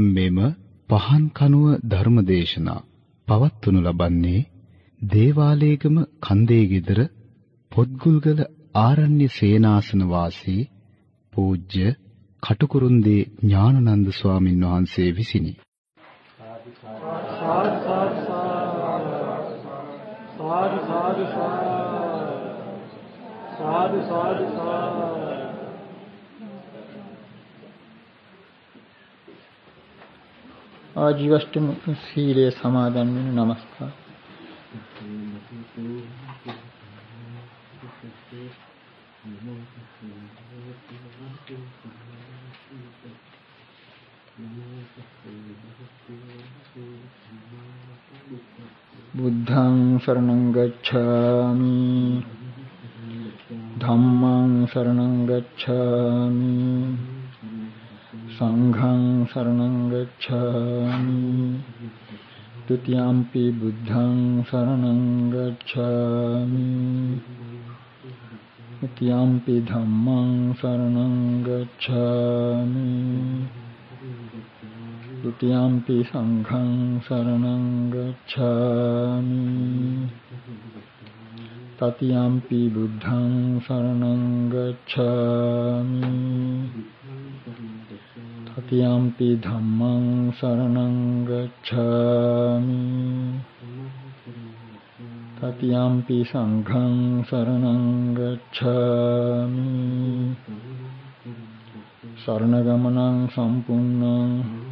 මෙම පහන් කනුව ධර්මදේශනා පවත්වනු ලබන්නේ දේවාලේගම කන්දේ ගෙදර පොත්ගුල්ගල ආරණ්‍ය සේනාසන වාසී පූජ්‍ය කටුකුරුන්දී ඥානানন্দ ස්වාමින් වහන්සේ විසිනි. ආජීවෂ්ටම සීලය සමාදන් වෙන නමස්කාර. බුද්ධං शरणं गच्छामि ධම්මං शरणं गच्छामि සංඝං शरणं गच्छामि द्वितीयम्पि बुद्धं शरणं गच्छामि तृतीयम्पि धम्मं शरणं गच्छामि द्वितीयम्पि संघं शरणं गच्छामि तृतीयम्पि बुद्धं शरणं गच्छामि तृतीयम्पि धम्मं शरणं गच्छामि तृतीयम्पि संघं शरणं गच्छामि शरणगमनं सम्पूर्णं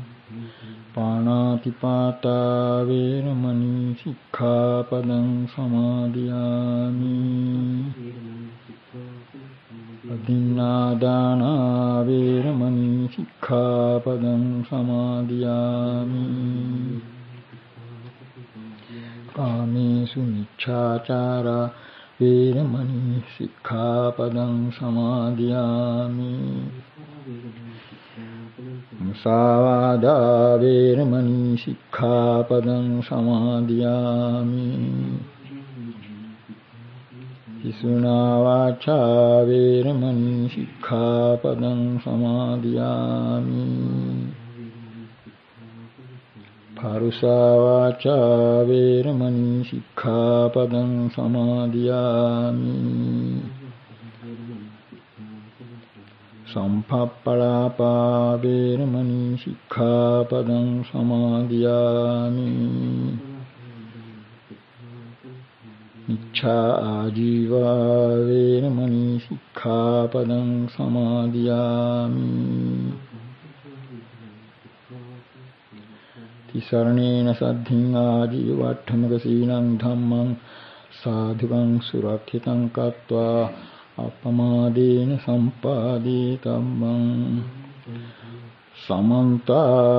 पाणातिपाता वेरमणि सिक्खापदं समादियामि अदिन्नादाना वेरमणि सिक्खापदं समादियामि कामेषु मिच्छाचारा वेरमणि सिक्खापदं समादियामि मुसावादा वेरमणि सिक्खापदं समादियामि पिसुना वाचा वेरमणि सिक्खापदं समादियामि परुषा वाचा वेरमणि सिक्खापदं समादियामि सम्पप्पलापा वेरमणि सिक्खापदं समादियामि मिच्छा आजीवा वेरमणि सिक्खापदं समादियामि तिसरणेन सद्धिं आजीवट्ठमक सीलं धम्मं साधुकं सुरक्षितं कृत्वा अपमादेन सम्पादितव्यं समन्त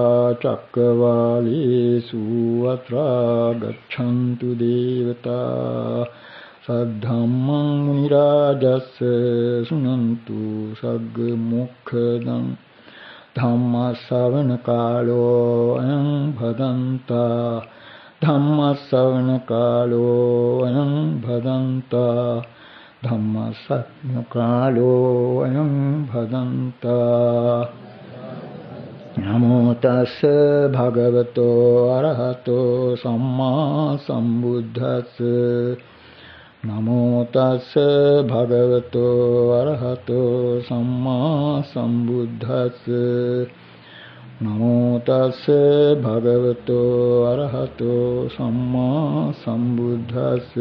चक्रवालेषु अत्रा गच्छन्तु देवता सद्धम्मं मुनिराजस्य शृण्वन्तु सद्मुखदं धम्मश्रवणकालो अयं भदन्ता धम्मश्रवणकालो अयं भदन्ता धम्मश्रवणकालो अयं भदन्ता नमो तस् भगवतो अरहतो सम्मा सम्बुद्धस् नमो तस् भगवतो अरहतो सम्मा सम्बुद्धस् नमो तस् भगवतो अरहतो सम्मा सम्बुद्धस्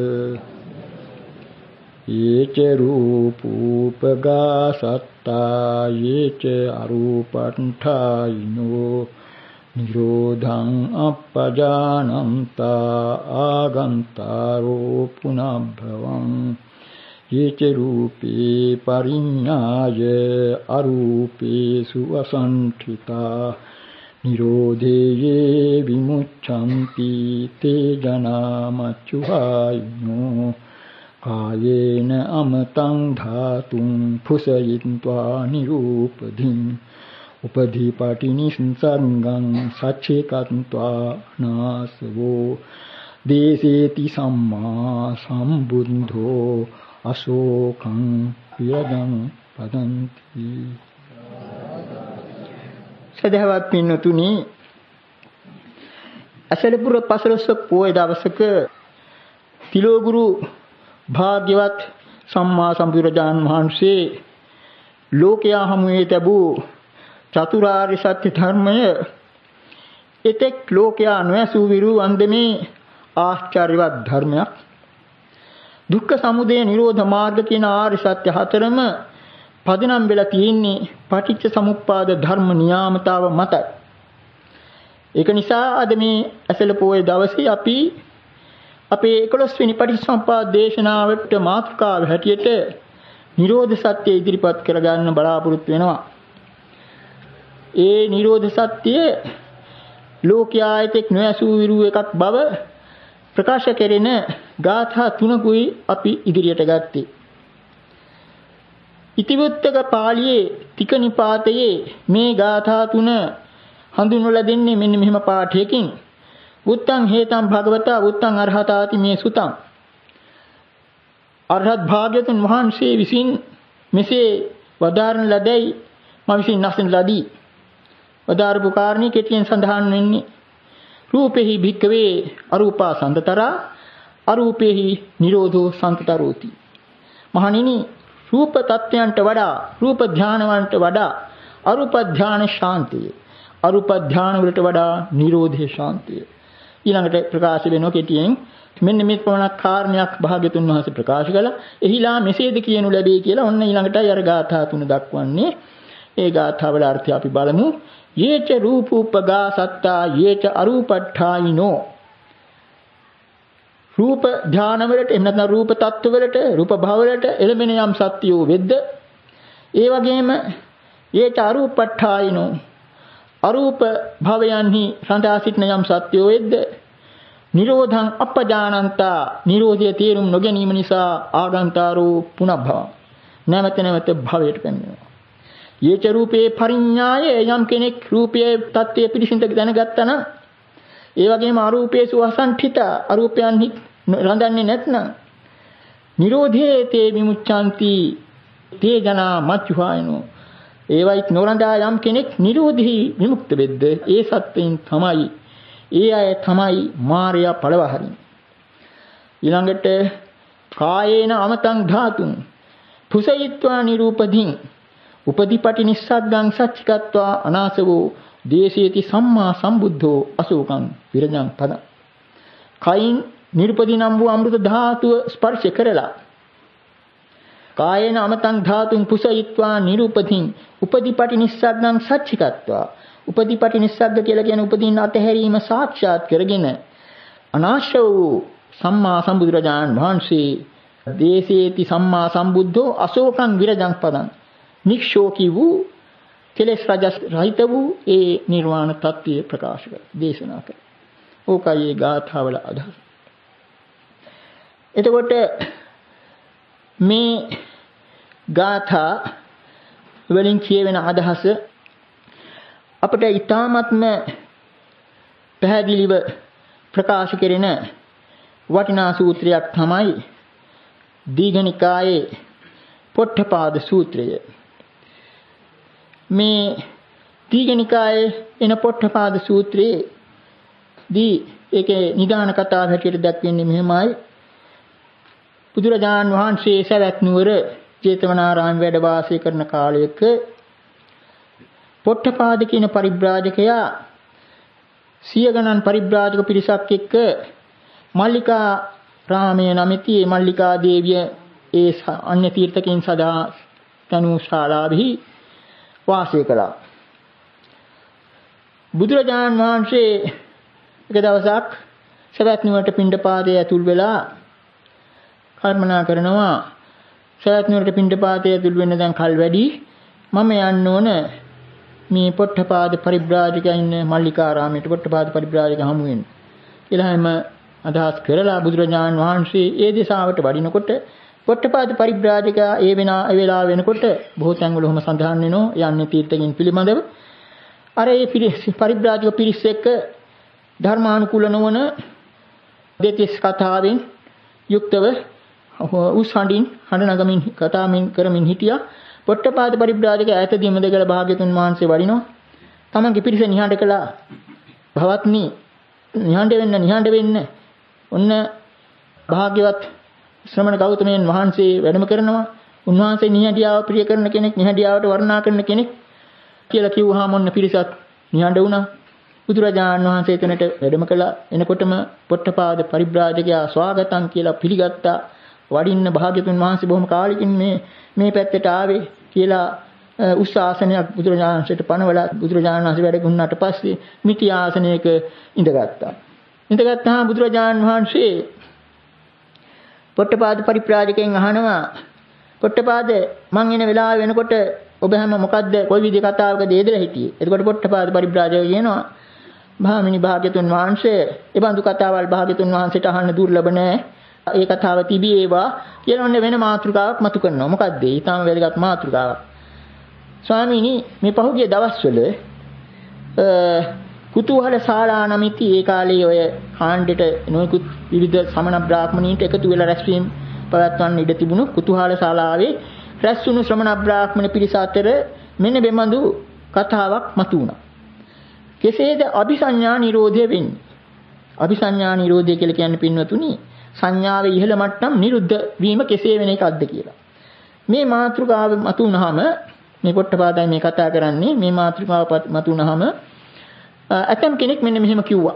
ये च रूपोपगा सत्ता ये च अरूपण्ठायिनो निरोधं अपजानन्ता आगन्तारो पुनर्भवं ये च रूपे परिज्ञाय अरूपेषु असंठिता निरोधे ये विमुच्यन्ति ते जनामच्युहायिनो कायेन अमतं धातुं फुसयित्वा निरूपधिं उपधिपटिनिसर्गं सच्छेकत्वा नासवो देशेति सम्मा सम्बुद्धो अशोकं विरजं पदन्ति සදහවත් පින්නතුනි, අසලපුර පසළොස්වක පොය දවසක තිලෝගුරු භාග්‍යවත් සම්මා සම්බුදුරජාණන් වහන්සේ ලෝකයා හමුවේ ලැබූ චතුරාර්ය සත්‍ය ධර්මය එතෙක් ලෝකයා නොඇසූ විරු අන්දමේ ආශ්චර්යවත් ධර්මයක්. දුක්ඛ සමුදය නිරෝධ මාර්ග කියන ආර්ය සත්‍ය හතරම පදනම් වෙලා තියෙන්නේ පටිච්ච සමුප්පාද ධර්ම නියාමතාව මතයි. ඒක නිසා අද මේ ඇසළ පොයේ දවසේ අපි අපේ 11 වෙනි පටිච්චසමුප්පාද දේශනාවට මාතෘකාව හැටියට නිරෝධ සත්‍ය ඉදිරිපත් කරගන්න බලාපොරොත්තු වෙනවා. ඒ නිරෝධ සත්‍ය ලෝකයායතෙක් නොඇසූ විරු එකක් බව ප්‍රකාශ කෙරෙන ගාථා තුනකුයි අපි ඉදිරියට ගත්තේ. ඉතිවුත්තක පාළියේ තික නිපාතයේ මේ ගාථා තුන හඳුන්වලා දෙන්නේ මෙන්න මෙහෙම පාඨයකින්. උත්තං හේතං භගවතා උත්තං අරහතාති මේ සුතං. අරහත් භාග්‍යතුන් වහන්සේ විසින් මෙසේ වදාරන ලදයි මා විසින් නැසන ලදී. වදාරපු කාරණේ කෙටියෙන් සඳහන් වෙන්නේ රූපෙහි භික්කවේ අරූපා සම්තතරා අරූපෙහි නිරෝධෝ සම්තතරෝති. මහණෙනි, රූප තත්ත්වයන්ට වඩා රූප ධානවන්ට වඩා අරූප ධාන ශාන්තිය, අරූප ධාන වලට වඩා නිරෝධේ ශාන්තිය. ඊළඟට ප්‍රකාශ වෙනවා කෙටියෙන් මෙන්න මේ ප්‍රමාණක් කාරණයක් භාග්‍යතුන් වහන්සේ ප්‍රකාශ කළා. එහිලා මෙසේද කියනු ලැබේ කියලා ඔන්න ඊළඟටයි අර ගාථා තුන දක්වන්නේ. ඒ ගාථාවල අර්ථය අපි බලමු. යේච රූපූපගා සත්තා යේච අරූපට්ඨායිනෝ. රූප ධාන වලට එහෙම නැත්නම් රූප තත්ත්ව වලට රූප භව වලට එළඹෙන යම් සත්‍යෝ වෙද්ද, ඒ වගේම යේච අරූපට්ඨායිනෝ අරූප භවයන්හි රඳා සිටින යම් සත්‍යෝ වෙද්ද, නිරෝධං අපජානන්තා නිරෝධය තේරුම් නොගැනීම නිසා ආගන්තාරෝ පුනබ්භව නැවත නැවත භවයට පැමිණෙනවා. යේච රූපේ පරිඤ්ඤාය යම් කෙනෙක් රූපයේ தත්ත්වය පිළිසිඳ දැනගත්තා නම්, ඒ වගේම අරූපේසු අසංඨිත අරූපයන්හි රඳන්නේ නැත්නම්, නිරෝධේ තේ විමුච්ඡanti තේ ජනා මච්චුහායනෝ ඒවයිත් නොරඳා යම් කෙනෙක් නිරෝධී විමුක්ත වෙද්ද, ඒ සත්‍යයෙන් තමයි ඒ අය තමයි මාර්යා පළවහරින්. ඊළඟට කායේන අමතං ධාතුන් පුසයිත්වා නිරූපදීන් උපදීපටි නිස්සග්ගං සච්චිකත්වා අනාසවෝ දේශේති සම්මා සම්බුද්ධෝ අශෝකං විරජං පද. කයින් නිරුපදී නම් වූ අමෘත ධාතුව ස්පර්ශ කරලා, කායේන අමතං ධාතුන් පුසයිත්වා නිරූපදීන් උපදීපටි නිස්සග්ගං සච්චිකත්වා. උපදීපටි නිස්සග්ග කියලා කියන උපදීන් අතහැරීම සාක්ෂාත් කරගෙන අනාශ වූ සම්මා සම්බුදුරජාණන් වහන්සේ දේශේති සම්මා සම්බුද්ධෝ අශෝකං විරජං පදං නික්ෂෝකී වූ කෙලෙස් රහිත වූ ඒ නිර්වාණ තත්ත්වය ප්‍රකාශ කර දේශනා කර. ඕකයි ඒ ගාථාවල අදහස. එතකොට මේ ගාථා වලින් කියවෙන අදහස අපිට ඊ타ත්ම පැහැදිලිව ප්‍රකාශ කෙරෙන වටිනා සූත්‍රයක් තමයි දීඝනිකායේ පොට්ඨපාද සූත්‍රය. මේ දීඝනිකායේ එන පොට්ඨපාද සූත්‍රයේ දී ඒකේ නිදාන කතාව හැටියට දැක්වෙන්නේ මෙහෙමයි. බුදුරජාණන් වහන්සේ සවැත් නුවර ජේතවනාරාම වැඩ වාසය කරන කාලයක පොට්ඨපාද කියන පරිබ්‍රාජකයා සිය ගණන් පරිබ්‍රාජක පිරිසක් එක්ක මල්ලිකා රාමය නමැති මල්ලිකා දේවිය ඒ අන්‍ය තීර්ථකයන් සදා තනු ශාලාවෙහි වාසය කළා. බුදුරජාණන් වහන්සේ එක දවසක් සවැත් නුවරට පිණ්ඩපාතයේ ඇතුල් වෙලා කල්පනා කරනවා, සවැත් නුවරට පිණ්ඩපාතයේ ඇතුල් වෙන්න දැන් කල් වැඩි, මම යන්න ඕන මේ පොට්ඨපාද පරිබ්‍රාජකයන් මල්ලිකාරාමයට පොට්ඨපාද පරිබ්‍රාජක හමු වෙන්න කියලා හැම අදහස් කරලා බුදුරජාණන් වහන්සේ ඒ දිශාවට වඩිනකොට පොට්ඨපාද පරිබ්‍රාජකයා ඒ වෙලාව වෙනකොට බොහෝ තැන්වල ඔහොම සඳහන් වෙනවා යන්නේ තීර්ථකින් පිළිබඳව. අර ඒ පරිබ්‍රාජක පිරිස එක්ක ධර්මානුකූල නොවන දෙතිස් කතාවෙන් යුක්තව උස්හඬින් හඬ නගමින් කතාමින් කරමින් හිටියා. පොට්ඨපාද පරිබ්‍රාජක ඈතදීම දෙකල භාග්‍යතුන් වහන්සේ වඩිනවා. තමන්ගේ පිරිස නිහඬ කළා. භවත්නි නිහඬ වෙන්න. ඔන්න භාග්‍යවත් ශ්‍රමණ ගෞතමයන් වහන්සේ වැඩම කරනවා. උන්වහන්සේ නිහඬියාව ප්‍රිය කරන කෙනෙක්, නිහඬියාවට වර්ණනා කරන කෙනෙක් කියලා කිව්වහම ඔන්න පිරිසත් නිහඬ වුණා. බුදුරජාණන් වහන්සේ එතනට වැඩම කළා. එනකොටම පොට්ටපාද පරිබ්‍රාජකයා ස්වාගතම් කියලා පිළිගත්තා. වඩින්න භාග්‍යතුන් වහන්සේ බොහොම කාලෙකින් මේ පැත්තට ආවේ කියලා උස් ආසනයක් බුදුරජාණන්සේට පනවලා බුදුරජාණන් වහන්සේ වැඩ ගුණාට පස්සේ මිටි ආසනයක ඉඳගත්තා. ඉඳගත්තාම බුදුරජාණන් වහන්සේ පොට්ටපාද පරිබ්‍රාජකයන් අහනවා, පොට්ටපාද මං එන වෙලාව වෙනකොට ඔබ හැම මොකද්ද කොයි විදිහේ කතාවකද යෙදලා හිටියේ? එතකොට පොට්ටපාද පරිබ්‍රාජකයා කියනවා, භාමිනි භාග්‍යතුන් වහන්සේ ඒ බඳු කතාවල් භාග්‍යතුන් වහන්සේට අහන්න දුර්ලභ නැහැ. ඒ කතාව තිබීවා කියලා ඔන්න වෙන මාතෘකාවක් මතු කරනවා. මොකද්ද? ඊටම වැදගත් මාතෘකාවක්. ස්වාමීනි මේ පහුගිය දවස්වල කුතුහල ශාලා නමිති ඒ කාලේ ඔය කාණ්ඩෙට නොයෙකුත් විවිධ සමන බ්‍රාහ්මණීන්ට එකතු වෙලා රැස්වීම පවත්වන්න ඉඩ තිබුණු කුතුහල ශාලාවේ රැස්වුණු ශ්‍රමණ බ්‍රාහ්මණ පිරිස අතර මෙන්න බෙමඳු කතාවක් මතු වුණා. කෙසේද අபிසඤ්ඤා නිරෝධය වෙන්නේ? අபிසඤ්ඤා නිරෝධය කියලා කියන්නේ පින්වතුනි සංඥාවේ ඉහළ මට්ටම් නිරුද්ධ වීම කෙසේ වෙන එකක්ද කියලා. මේ මාතෘකාව මතු වුණාම මේ පොට්ටපාදයි මේ කතා කරන්නේ. මේ මාතෘකාව මතු වුණාම ඇතම් කෙනෙක් මෙන්න මෙහෙම කිව්වා.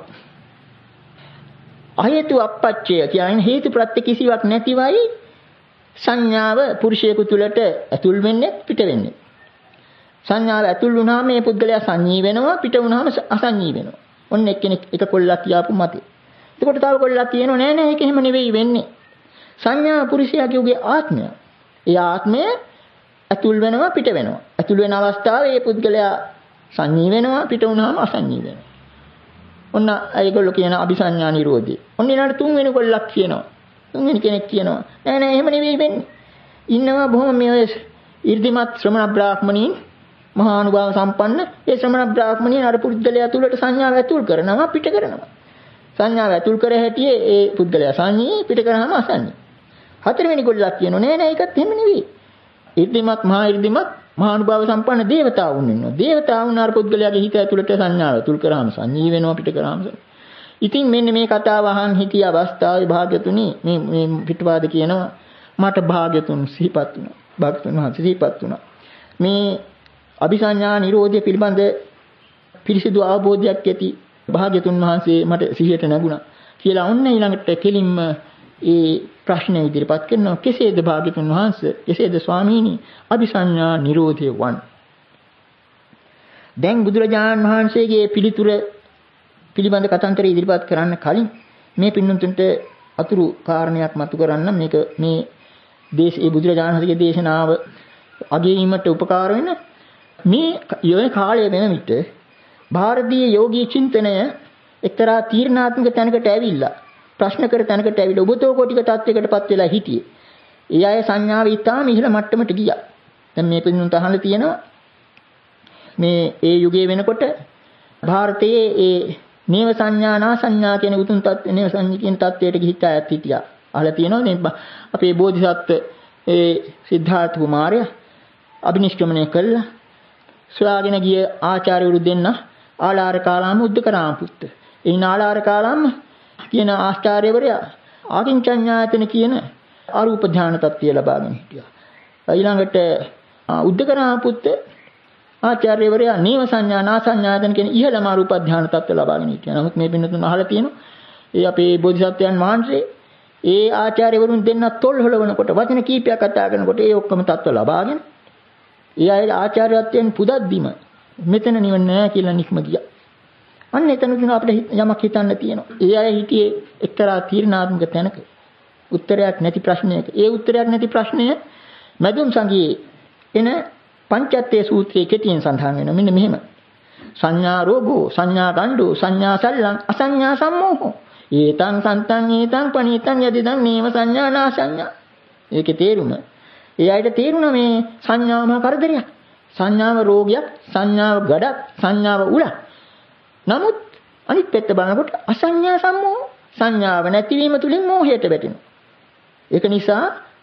අහේතු අපච්චය කියන්නේ හේතු ප්‍රත්‍ය කිසිවක් නැතිවයි සංඥාව පුරුෂයෙකු තුළට ඇතුල් වෙන්නේ පිට වෙන්නේ. සංඥාව ඇතුල් වුණාම මේ පුද්ගලයා සංඤී වෙනවා, පිට වුණාම අසංඤී වෙනවා. ඔන්න එක්කෙනෙක් එක කොල්ලක් කියාපු මතේ. එතකොට තව කොල්ලක් කියනවා නෑ නෑ ඒක එහෙම නෙවෙයි වෙන්නේ. සංඥා පුරුෂයාගේ ආත්මය. ඒ ආත්මය ඇතුල් වෙනවා පිට වෙනවා. ඇතුල් වෙන අවස්ථාවේ මේ පුද්ගලයා සංඤී වෙනවා, පිට වුණාම අසංඤී වෙනවා. ඔන්න ඒගොල්ලෝ කියන අபிසඤ්ඤා නිරෝධය. ඔන්න ඊළඟට තුන්වෙනි කොල්ලක් කියනවා. තුන්වෙනි කෙනෙක් කියනවා නෑ නෑ එහෙම නෙවෙයි වෙන්නේ. ඉන්නවා බොහොම මේ 이르දිමත් ශ්‍රමණ බ්‍රාහ්මණීන් මහා අනුභව සම්පන්න ඒ ශ්‍රමණ බ්‍රාහ්මණීන් අර පුද්ගලයා තුළට සංඥාව ඇතුල් කරනවා පිට කරනවා. සංඥාව ඇතුල් කර හැටියේ ඒ පුද්ගලයා සංඤී පිට කරාම අසංඤී. හතරවෙනි කොල්ලක් කියනවා නෑ නෑ ඒකත් එහෙම නෙවෙයි. 이르දිමත් මහා අනුභව සම්පන්න දේවතාවුන් ඉන්නවා. දේවතාවුන් අර පුද්ගලයාගේ හිත ඇතුළට සංඥාව ඇතුල් කරාම සංඤී වෙනවා පිට කරාම. ඉතින් මෙන්න මේ කතාව අහන් හිටිය අවස්ථාවේ භාග්‍යතුනි මේ පිටවාද කියනවා මට භාග්‍යතුන් සිහිපත් වුණා. භාග්‍යතුන් වහන්සේ සිහිපත් වුණා. මේ අபிසඤ්ඤා නිරෝධය පිළිබඳ පිරිසිදු අවබෝධයක් ඇති භාග්‍යතුන් වහන්සේ මට සිහියට නැගුණා කියලා ඔන්න ඊළඟට කෙලින්ම ඒ ප්‍රශ්නය ඉදිරිපත් කරනවා. කෙසේද භාග්‍යතුන් වහන්සේ, කෙසේද ස්වාමීනි අபிසඤ්ඤා නිරෝධය වන්? දැන් බුදුරජාණන් වහන්සේගේ පිළිතුර පිළිබඳ කතන්දර ඉදිරිපත් කරන්න කලින් මේ පින්නතුන්ට අතුරු කාරණයක් මතු කරන්න මේක මේ දේශේ බුදුරජාණන් වහන්සේගේ දේශනාව අගීමට උපකාර වෙන මේ යෝන කාලය වෙන විට ಭಾರತೀಯ යෝගී චින්තනය එක්තරා තීර්ණාත්මක තැනකට ඇවිල්ලා ප්‍රශ්න කර තැනකට ඇවිල්ලා ඔබතෝ කොටික තත්වයකටපත් වෙලා හිටියේ. ඒ අය සංඥාව ඊටාම ඉහළ මට්ටමට ගියා. දැන් මේ පින්නතුන්ට අහන්න තියෙනවා මේ ඒ යුගයේ වෙනකොට ಭಾರತයේ ඒ නේව සංඥා නා සංඥා කියන උතුම් තත්ත්ව නේව සංඥා කියන තත්ත්වයට ගිහිත් අයත් හිටියා. අහලා තියෙනවා මේ අපේ බෝධිසත්ව ඒ සිද්ධාර්ථ කුමාරයා අභිනිෂ්ක්‍රමණය කළා. සොයාගෙන ගිය ආචාර්යවරු දෙන්න ආලාර කාලාම උද්දකරාම පුත්ත. ඒ නාලාර කාලාම කියන ආචාර්යවරයා ආකින්චඤ්ඤායතන කියන අරූප ධානය තත්ත්වය ලබාගෙන හිටියා. ඊළඟට උද්දකරාම පුත්ත ආචාර්යවරයා නේව සංඥා නා සංඥායතන කියන ඉහළම අරූප ධානය තත්ත්වය ලබාගෙන හිටියා. නමුත් මේ පින්නතුන් අහලා තියෙනවා ඒ අපේ බෝධිසත්වයන් වහන්සේ ඒ ආචාර්යවරුන් දෙන්න තොල් හොලවනකොට වචන කීපයක් කතා කරනකොට ඒ ඔක්කොම තත්ත්ව ලබාගෙන ඒ අය ආචාර්යත්වයෙන් පුදද්දිම මෙතන නිවන නැහැ කියලා නික්ම ගියා. අන්න එතනදී අපිට යමක් හිතන්න තියෙනවා. ඒ අය හිටියේ එක්තරා තීර්ණාත්මක තැනක. උත්තරයක් නැති ප්‍රශ්නයක. ඒ උත්තරයක් නැති ප්‍රශ්නය මැදුම් සංගියේ එන පංචත්තේ සූත්‍රයේ කෙටියෙන් සඳහන් වෙනවා. මෙන්න මෙහෙම. සංඥා රෝගෝ, සංඥා ගණ්ඩෝ, සංඥා සල්ලං, අසංඥා සම්මෝහෝ. ඒතං සන්තං ඒතං පණීතං යදිදං නේව සංඥා නා සංඥා. ඒකේ තේරුම ඒ අයට තේරුණා මේ සංඥාවම කරදරයක්. සංඥාව රෝගයක්, සංඥාව ගඩක්, සංඥාව උලක්. නමුත් අනිත් පැත්ත බලනකොට අසංඥා සම්මෝහ සංඥාව නැතිවීම තුලින් මෝහයට වැටෙනවා. ඒක නිසා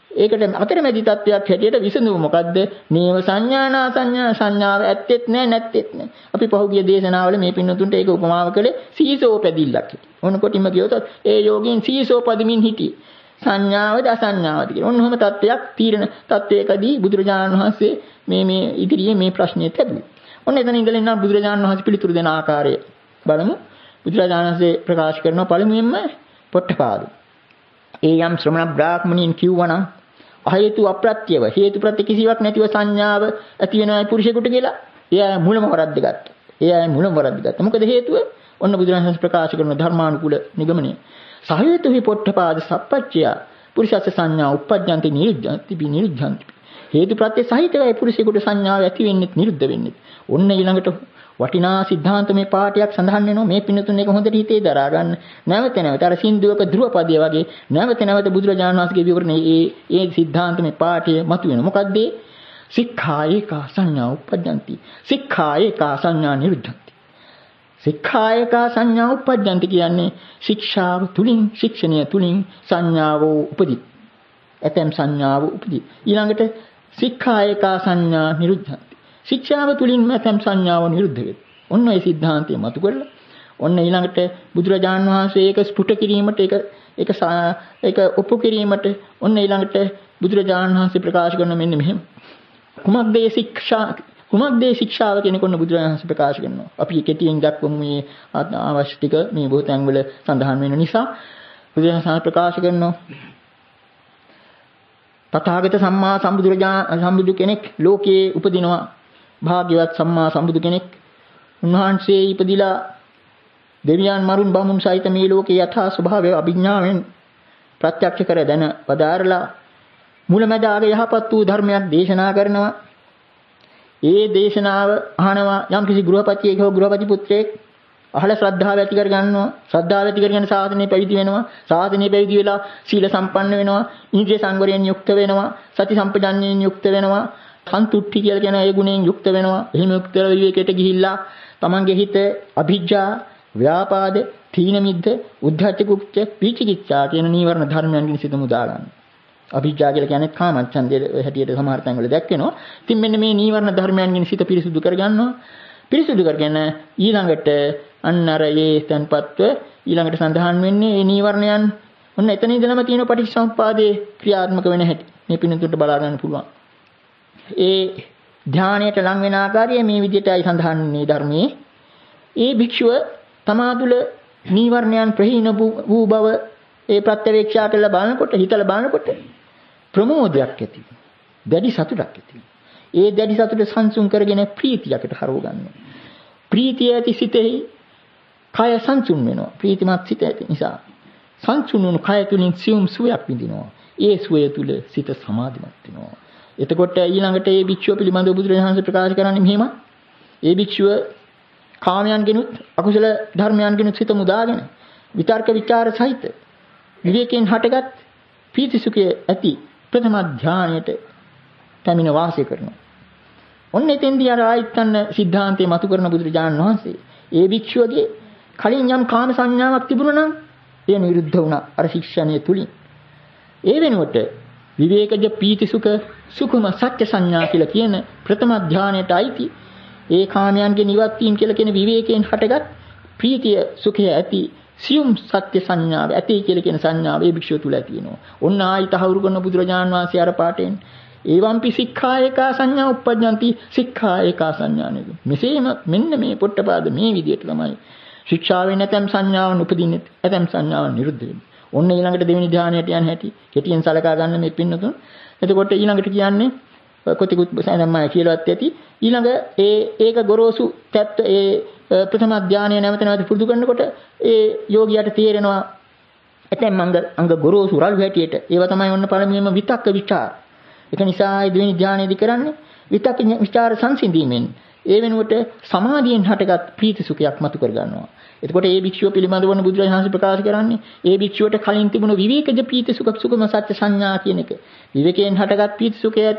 ඒකට අතරමැදි තත්වයක් හැටියට විසඳුම මොකද්ද? නේව සංඥානා සංඥාව ඇත්තෙත් නැහැ නැත්තෙත් නැහැ. අපි පහුගිය දේශනාවල මේ පින්නතුන්ට ඒක උපමාව කළේ සීසෝ පැදිල්ලක්. ඕන කොටිම කියොත් ඒ යෝගීන් සීසෝ පදමින් හිටියේ. සංඥාවද අසංඥාවද කියලා. ඔන්න ඔහම තත්වයක් තීරණ තත්වයකදී බුදුරජාණන් වහන්සේ මේ ඉදිරියේ මේ ප්‍රශ්නේ තිබුණා. ඔන්න එතන ඉඳලා ඉන්න බුදුරජාණන් වහන්සේ පිළිතුරු දෙන ආකාරය බලමු. බුදුරජාණන් වහන්සේ ප්‍රකාශ කරන පළමුවෙන්ම පොට්ටපාද. ඒ යම් ශ්‍රමණ බ්‍රාහ්මණීන් කිව්වනම් අහේතු අප්‍රත්‍යව හේතු ප්‍රත්‍ය කිසිවක් නැතිව සංඥාව ඇති වෙනයි පුරුෂයෙකුට කියලා. එයා මුලම වරද්දගත්තා. මොකද හේතුව? ඔන්න බුදුරජාණන් වහන්සේ ප්‍රකාශ කරන ධර්මානුකූල නිගමනය. සහේතු හි පොට්ටපාද සප්පච්චය පුරුෂස්ස සංඥා උප්පජ්ජන්ති නිරුද්ධಂತಿ. හේතු ප්‍රත්‍ය සහිතවයි පුරුෂයෙකුට සංඥාව ඇති වෙන්නේ නිරුද්ධ වෙන්නේ. ඔන්න ඊළඟට වටිනා સિદ્ધාන්ත මේ පාඩයක් සඳහන් වෙනවා. මේ පින්නතුන් එක හොඳට හිතේ දරා ගන්න. නැවත අර සින්දුවක ධ්‍රුවපදයේ වගේ නැවත බුදුරජාණන් වහන්සේගේ විවරණේ ඒ સિદ્ધාන්ත මේ පාඩය මතුවෙනවා. මොකද්ද? සික්ඛා ඒකා සංඥා උප්පජ්ජಂತಿ. සික්ඛා ඒකා සංඥා නිරුද්ධಂತಿ. සික්ඛා ඒකා සංඥා උප්පජ්ජಂತಿ කියන්නේ ශික්ෂාව තුලින් ශික්ෂණය තුලින් සංඥාව උපදී. ඇතැම් සංඥාව උපදී. ඊළඟට සික්ඛා ඒකා සංඥා නිරුද්ධಂತಿ. ශික්ෂාව තුලින් ඇතැම් සංඥාව නිරුද්ධ වෙනවා. ඔන්න ඒ સિદ્ધාන්තය මතු කරලා ඔන්න ඊළඟට බුදුරජාණන් වහන්සේ ඒක ස්පුට කිරීමට ඒක ඔප්පු කිරීමට ඔන්න ඊළඟට බුදුරජාණන් වහන්සේ ප්‍රකාශ කරන මෙන්න මෙහෙම. කුමක්ද ඒ ශික්ෂාව කියන කොන්න බුදුරජාණන් වහන්සේ ප්‍රකාශ කරනවා. අපි කෙටියෙන් දක්වමු මේ අවශ්‍ය ටික මේ බොහෝ තැන්වල සඳහන් වෙන නිසා බුදුරජාණන් වහන්සේ ප්‍රකාශ කරනවා. තථාගත සම්මා සම්බුදු කෙනෙක් ලෝකයේ උපදිනවා. භාග්‍යවත් සම්මා සම්බුදු කෙනෙක් උන්වහන්සේ ඉපදිලා දෙවියන් මරුන් බමුණු සහිත මේ ලෝකේ යථා ස්වභාවය අභිඥාවෙන් ප්‍රත්‍යක්ෂ කර දැන පදාරලා මුලමදාග යහපත් වූ ධර්මයක් දේශනා කරනවා. ඒ දේශනාව අහනවා යම්කිසි ගෘහපතියෙක් හෝ ගෘහපති පුත්‍රයෙක් අහලා ශ්‍රද්ධාව ඇති කර ගන්නවා. ශ්‍රද්ධාව ඇති කරගෙන සාධනේ පැවිදි වෙනවා. සාධනේ පැවිදි වෙලා සීල සම්පන්න වෙනවා. ඉන්ද්‍රිය සංවරයෙන් යුක්ත වෙනවා. සති සම්පජාඤ්ඤයෙන් යුක්ත වෙනවා. සන්තුට්ටි කියලා කියන ඒ ගුණයෙන් යුක්ත වෙනවා. එහෙම යුක්ත වෙලා විවේකයට ගිහිල්ලා තමන්ගේ හිත අභිජ්ජා, ව්‍යාපාද, තීන මිද්ද, උද්ධච්ච කුච්ච, පීචිකිච්ඡා කියන නීවරණ ධර්මයන්ගෙන් සිත මුදා ගන්න. අභිජ්ජා කියලා කියන්නේ කාමච්ඡන්දයේ හැටියට සමහර තැන්වල දැක්වෙනවා. ඉතින් මෙන්න මේ නීවරණ ධර්මයන්ගෙන් සිත පිරිසුදු කර ගන්නවා. පිරිසුදු කරගෙන ඊළඟට අන්න අර ඒ තන්පත්ව ඊළඟට සඳහන් වෙන්නේ මේ නීවරණයන් ඔන්න එතන ඉඳලම තියෙන පටිච්චසමුප්පාදේ ක්‍රියාත්මක වෙන හැටි. මේ පින්නතුන්ට බලා ගන්න පුළුවන්. ඒ ධානයට ලං වෙන ආකාරය මේ විදිහටයි සඳහන් වෙන්නේ ධර්මයේ. ඒ භික්ෂුව තමා තුළ නීවරණයන් ප්‍රහීන වූ බව ඒ ප්‍රත්‍යවේක්ෂා කරලා බලනකොට හිතලා බලනකොට ප්‍රමෝදයක් ඇති වෙනවා. දැඩි සතුටක් ඇති වෙනවා. ඒ දැඩි සතුට සංසුන් කරගෙන ප්‍රීතියකට හරව ගන්නවා. ප්‍රීතිය ඇති සිතෙහි කය සංසුන් වෙනවා. ප්‍රීතිමත් සිත ඇති නිසා සංසුන් වුණු කය තුලින් සියුම් සුවයක් විඳිනවා. ඒ සුවය තුල සිත සමාධිමත් වෙනවා. එතකොට ඊළඟට මේ භික්ෂුව පිළිබඳව බුදුරජාණන් වහන්සේ ප්‍රකාශ කරන්නේ මෙහෙම. ඒ භික්ෂුව කාමයන්ගෙනුත් අකුසල ධර්මයන්ගෙනුත් සිත මුදාගෙන විතර්ක ਵਿਚාර සහිත විවේකයෙන් හටගත් පීතිසුඛය ඇති ප්‍රථම ධානයට පැමිණ වාසය කරනවා. ඔන්න එතෙන්දී අර ආයතන સિદ્ધාන්තයේ මතු කරන බුදුරජාණන් වහන්සේ ඒ භික්ෂුවගේ කලින් යම් කාම සංඥාවක් තිබුණා නම් ඒ නිරුද්ධ වුණා අර ශික්ෂණය තුලින්. ඒ වෙනුවට විවේකජ පීතිසුඛ සුඛම සත්‍ය සංඥා කියලා කියන ප්‍රථම ධානයට අයිති ඒ කාමයන්ගේ නිවත් වීම කියලා කියන විවේකයෙන් හටගත් ප්‍රීතිය සුඛය ඇති සියුම් සත්‍ය සංඥාව ඇති කියලා කියන සංඥාව ඒ භික්ෂුව තුල ඇති වෙනවා. ඔන්න ආයි තහවුරු කරන බුදුරජාණන් වහන්සේ අර පාඩයෙන් ඒවම්පි සික්ඛා ඒකා සංඥා උප්පජ්ජಂತಿ සික්ඛා ඒකා සංඥා නේද. මෙසේම මෙන්න මේ පොට්ටපාද මේ විදිහට තමයි ශික්ෂාවෙන් නැතම් සංඥාවන් උපදින්නේ නැතම් සංඥාවන් නිරුද්ධ වෙන්නේ. ඔන්න ඊළඟට දෙවෙනි ධානයට යන හැටි කෙටියෙන් සලකා ගන්න මේ පින්නතුන්. එතකොට ඊළඟට කියන්නේ කොතිකුත් සෑනම්මයි කියලාත් ඇති. ඊළඟ ඒක ගොරෝසු තත්ත්ව ඒ ප්‍රථම ධානය නැවත පුරුදු කරනකොට ඒ යෝගියාට තේරෙනවා ඇතැම් අංග ගොරෝසු රළු හැටියට. ඒවා තමයි ඔන්න පළමුවෙන්ම විතක්ක ਵਿਚාර. ඒක නිසා දෙවෙනි ධානයේදී කරන්නේ විතක්ක ਵਿਚාර සංසිඳීමෙන් ඒ වෙනුවට සමාධියෙන් හටගත් ප්‍රීති සුඛයක් මතු කර ගන්නවා. එතකොට ඒ භික්ෂුව පිළිබඳව වන බුදුරජාණන් වහන්සේ ප්‍රකාශ කරන්නේ ඒ භික්ෂුවට කලින් තිබුණු විවේකජ ප්‍රීති සුඛ සුඛම සත්‍ය සංඥා කියන එක. විවේකයෙන් හටගත් ප්‍රීති සුඛය ඇති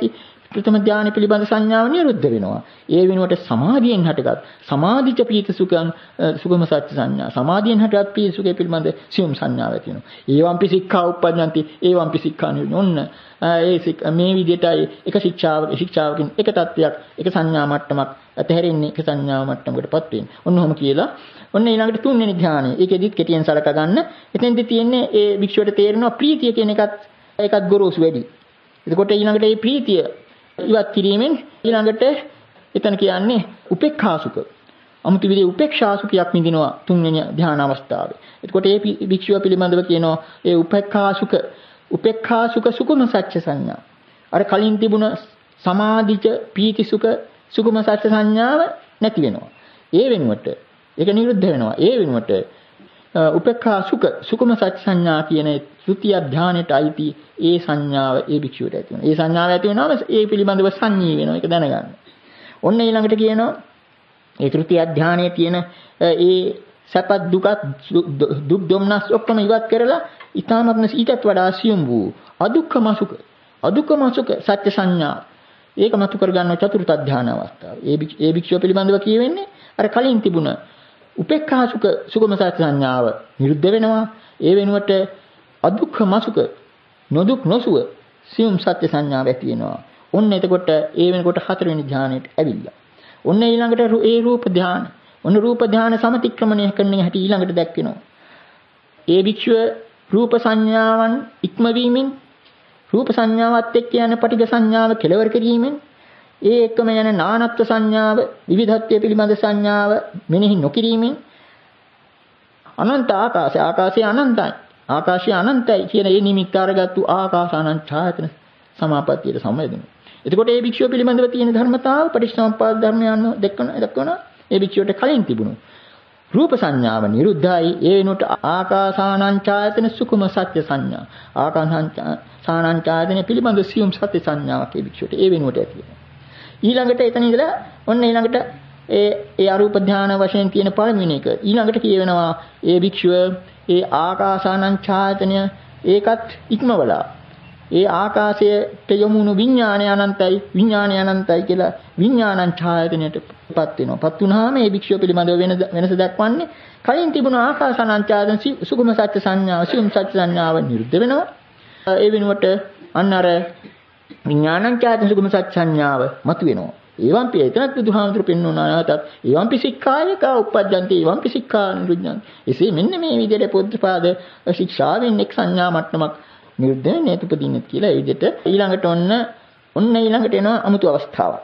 ප්‍රථම ධානය පිළිබඳ සංඥාව නිරුද්ධ වෙනවා. ඒ වෙනුවට සමාධියෙන් හටගත් සමාධිච පීති සුඛං සුගම සත්‍ය සංඥා. සමාධියෙන් හටගත් පීති සුඛය පිළිබඳ සියුම් සංඥාවක් ඇති වෙනවා. ඒවම්පි සික්ඛා උප්පජ්ජಂತಿ ඒවම්පි සික්ඛා නිරුද්ධ. ඔන්න මේ විදිහටයි එක ශික්ෂාවකින් එක තත්වයක් එක සංඥා මට්ටමක් අතහැරෙන්නේ එක සංඥා මට්ටමකටපත් වෙන්නේ. ඔන්නෝම කියලා. ඔන්න ඊළඟට තුන්වෙනි ධානය. ඒකෙදිත් කෙටියෙන් සලකා ගන්න. එතෙන්දි තියෙන්නේ ඒ භික්ෂුවට තේරෙනවා ප්‍රීතිය කියන එකත් ගොරෝසු වැඩි. එතකොට ඊළඟට මේ ප්‍රීතිය ඉවත් කිරීමෙන් ඊළඟට එතන කියන්නේ උපේක්ඛාසුක. අමුතු විදිහේ උපේක්ෂාසුකයක් විඳිනවා තුන්වෙනි ධාන අවස්ථාවේ. එතකොට මේ භික්ෂුව පිළිබඳව කියනවා ඒ උපේක්ඛාසුක සුකුම සත්‍ය සංඥා. අර කලින් තිබුණ සමාධිච පීති සුඛ සුකුම සත්‍ය සංඥාව නැති වෙනවා. ඒ වෙනුවට ඒක නිරුද්ධ වෙනවා. ඒ වෙනුවට උපේක්ඛාසුක සුකුම සත්‍ය සංඥා කියන ත්‍ෘතිය ධානයට අයිති ඒ සංඥාව ඒ භික්ෂුවට ඇති වෙනවා. ඒ සංඥාව ඇති වෙනවම ඒ පිළිබඳව සංඤී වෙනවා. ඒක දැනගන්න. ඔන්න ඊළඟට කියනවා ඒ ත්‍ෘතිය ධානයේ තියෙන ඒ සැප දුක් දුම්නස් ඔක්කොම ඉවත් කරලා ඊ타මත්ම ඊටත් වඩා සියුම් වූ අදුක්ඛම සුඛ සත්‍ය සංඥා ඒක මතු කර ගන්න චතුර්ථ ධාන අවස්ථාව. ඒ භික්ෂුව පිළිබඳව කියවෙන්නේ අර කලින් තිබුණ උපේක්ඛා සුඛ සුගම සත්‍ය සංඥාව නිරුද්ධ වෙනවා. ඒ වෙනුවට අදුක්ඛම සුඛ නොදුක් නොසුව සියුම් සත්‍ය සංඥාව ඇති වෙනවා. ඔන්න එතකොට ඒ වෙනකොට හතරවෙනි ධානයට ඇවිල්ලා. ඔන්න ඊළඟට ඒ රූප ධාන. ඔන්න රූප ධාන සමතික්‍රමණය කරන හැටි ඊළඟට දැක්වෙනවා. ඒ භික්ෂුව රූප සංඥාවන් ඉක්මවීමෙන් රූප සංඥාවත් එක්ක යන පටිඝ සංඥාව කෙලවර කිරීමෙන් ඒ එක්කම යන නානත්ව සංඥාව විවිධත්වයේ පිළිබඳ සංඥාව මෙනෙහි නොකිරීමෙන් අනන්ත ආකාශය අනන්තයි කියන ඒ නිමිත්ත අරගත්තු ආකාසානං ඡායතන සමාපත්තියට සමවැදෙනවා. එතකොට ඒ භික්ෂුව පිළිබඳව තියෙන ධර්මතාව පටිච්චසමුප්පාද ධර්මයන් දක්වන ඒ භික්ෂුවට කලින් තිබුණු රූප සංඥාව නිරුද්ධයි. ඒ වෙනුවට ආකාසානං ඡායතන සුකුම සත්‍ය සංඥා ආකාසානං ඡායතන පිළිබඳ සියුම් සත්‍ය සංඥාවක් ඒ භික්ෂුවට ඒ වෙනුවට ඇති වෙනවා. ඊළඟට එතන ඉඳලා ඔන්න ඊළඟට ඒ අරූප ධාන වශයෙන් තියෙන පළවෙනි එක ඊළඟට කියවෙනවා ඒ භික්ෂුව ඒ ආකාසානං ඡායතනය ඒකත් ඉක්මවලා ඒ ආකාශයට යොමුණු විඥානය අනන්තයි කියලා විඥානං ඡායතනයටපත් වෙනවා. පත් වුණාම මේ භික්ෂුව පිළිබඳව වෙනස දක්වන්නේ කලින් තිබුණු ආකාසානං ඡායතන සුකුම සත්‍ය සංඥාව සියුම් සත්‍ය සංඥාව නිරුද්ධ වෙනවා. ඒ වෙනුවට අන්න අර විඥානං ඡායතන සුකුම සත්‍ය සංඥාව මතුවෙනවා. ඒවම්පි එතනත් බුදුහාමුදුරු පෙන්වනවා නැවතත් ඒවම්පි සික්ඛායකා උප්පජ්ජಂತಿ ඒවම්පි සික්ඛා නිරුද්ධಂತಿ. එසේ මෙන්න මේ විදිහට පොද්දපාද ශික්ෂාවෙන් එක් සංඥා මට්ටමක් නිරුද්ධ වෙන්නේ උපදින්නේ කියලා ඒ විදිහට ඊළඟට ඊළඟට එනවා අමුතු අවස්ථාවක්.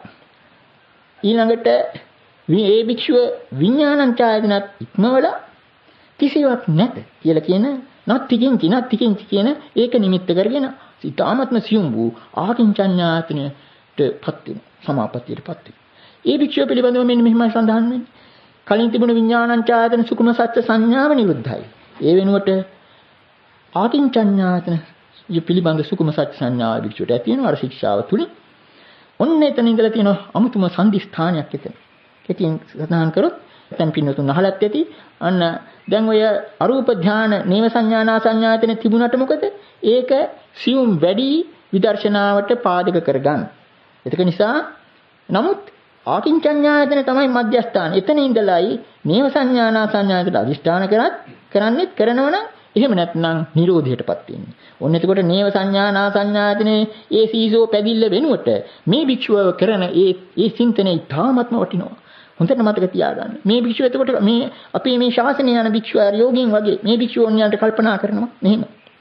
ඊළඟට මේ භික්ෂුව විඥානං ඡායතනත් ඉක්මවලා කිසිවක් නැත කියලා කියන නත්ති කිංචි කියන ඒක නිමිත්ත කරගෙන ඊ타ත්ම සියුම් වූ ආකින්චඤ්ඤායතනයටපත් වෙන සමාපත්තියටපත් වෙන. ඒ භික්ෂුව පිළිබඳව මෙන්න මෙහිමයි සඳහන් වෙන්නේ. කලින් තිබුණු විඥානං ඡායතන සුකුම සත්‍ය සංඥාව නිරුද්ධයි. ඒ වෙනුවට ආකින්චඤ්ඤායතන පිළිබඳ සුකුම සත්‍ය සංඥාව භික්ෂුවට ඇති වෙනවා අර ශික්ෂාව තුලින්. ඔන්න එතන ඉඳලා තියෙන අමුතුම සම්දිස්ථානයක් එතන. කෙටියෙන් සඳහන් කරොත් දැන් පින්නතුන් අහලත් ඇති. අන්න දැන් ඔය අරූප ධාන නේව සංඥානා සංඥායතන තිබුණාට මොකද? ඒක සියුම් වැඩි විදර්ශනාවට පාදක කරගන්න. ඒක නිසා නමුත් ආකින්චඤ්ඤායතන තමයි මධ්‍යස්ථාන. එතන ඉඳලායි නේව සංඥානා සංඥායතන අදිෂ්ඨාන කරනවනම් එහෙම නැත්නම් නිරෝධයටපත් වෙන්නේ. ඔන්න එතකොට නේව සංඥානා සංඥායතනේ ඒ සීසෝ පැදිල්ල වෙනුවට මේ භික්ෂුව කරන ඒ චින්තනයේ තාමත්ම වටිනවා. හොඳට මතක තියාගන්න. මේ භික්ෂුව එතකොට මේ අපේ මේ ශාසනය යන භික්ෂුව යෝගීන් වගේ මේ භික්ෂුව ඔන්නයන්ට කල්පනා කරනවා. මෙහෙම.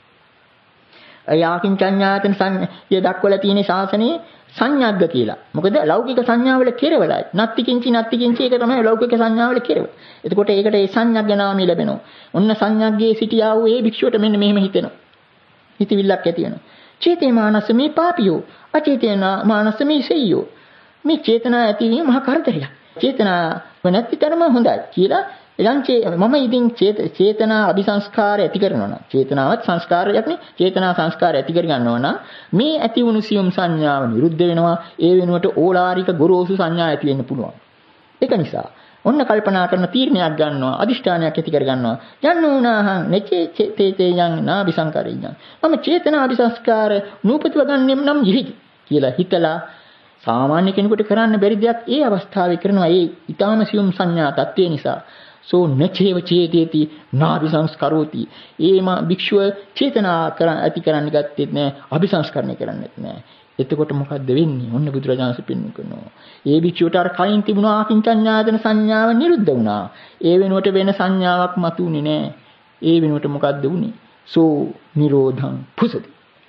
ආකින්චඤ්ඤායතන සංඥා දක්වලා තියෙන ශාසනයේ සංඥාග්ග කියලා. මොකද ලෞකික සංඥාවල කෙරවලයි. නත්ති කිංචි ඒක තමයි ලෞකික සංඥාවල කෙරව. එතකොට ඒකට ඒ සංඥාග්ග නාමය ලැබෙනවා. ඔන්න සංඥාග්ගේ සිටියා වූ ඒ භික්ෂුවට මෙන්න මෙහෙම හිතෙනවා. හිතවිල්ලක් ඇති වෙනවා. චේතේ මානස මේ පාපියෝ අචේතේන මානස මේ සෙය්‍යෝ. මේ චේතනා ඇතිවීම මහා කරදරයක්. චේතනාව නැතිතරම හොඳයි කියලා මම ඉතින් චේතනා අபிසංස්කාරය ඇති කරනවා නම් චේතනාවත් සංස්කාරයක් නේ. චේතනා සංස්කාරය ඇති කර ගන්නවා නම් මේ ඇති වුණු සියුම් සංඥාව නිරුද්ධ වෙනවා. ඒ වෙනුවට ඕලාරික ගොරෝසු සංඥා ඇති වෙන්න පුළුවන්. ඒක නිසා ඔන්න කල්පනා කරන තීරණයක් ගන්නවා, අදිෂ්ඨානයක් ඇති කර ගන්නවා. යන්නෝනාහං නෙචේතේ යං නාபிසංකාරයං. මම චේතනා අபிසංස්කාර නූපතිව ගන්නෙම් නම් ඉහිදි කියලා හිතලා සාමාන්‍ය කෙනෙකුට කරන්න බැරි දෙයක් ඒ අවස්ථාවේ කරනවා. ඒ ඊටාම සියුම් සංඥා තත්ත්වේ නිසා. සෝ නචේව චේතේති නාභිසංස්කරෝති. ඒම භික්ෂුව චේතනා ඇති කරන්න ගත්තෙත් නෑ, අභිසංස්කරණය කරන්නෙත් නෑ. එතකොට මොකද්ද වෙන්නේ? ඔන්න බුදුරජාණන් පෙන්වු කරනවා. ඒ භික්ෂුවට අර කයින් තිබුණ ආකින්චඤ්ඤායතන සංඥාව නිරුද්ධ වුණා. ඒ වෙනුවට වෙන සංඥාවක් මතුුනේ නෑ. ඒ වෙනුවට මොකද්ද වුනේ? සෝ නිරෝධං පුසති.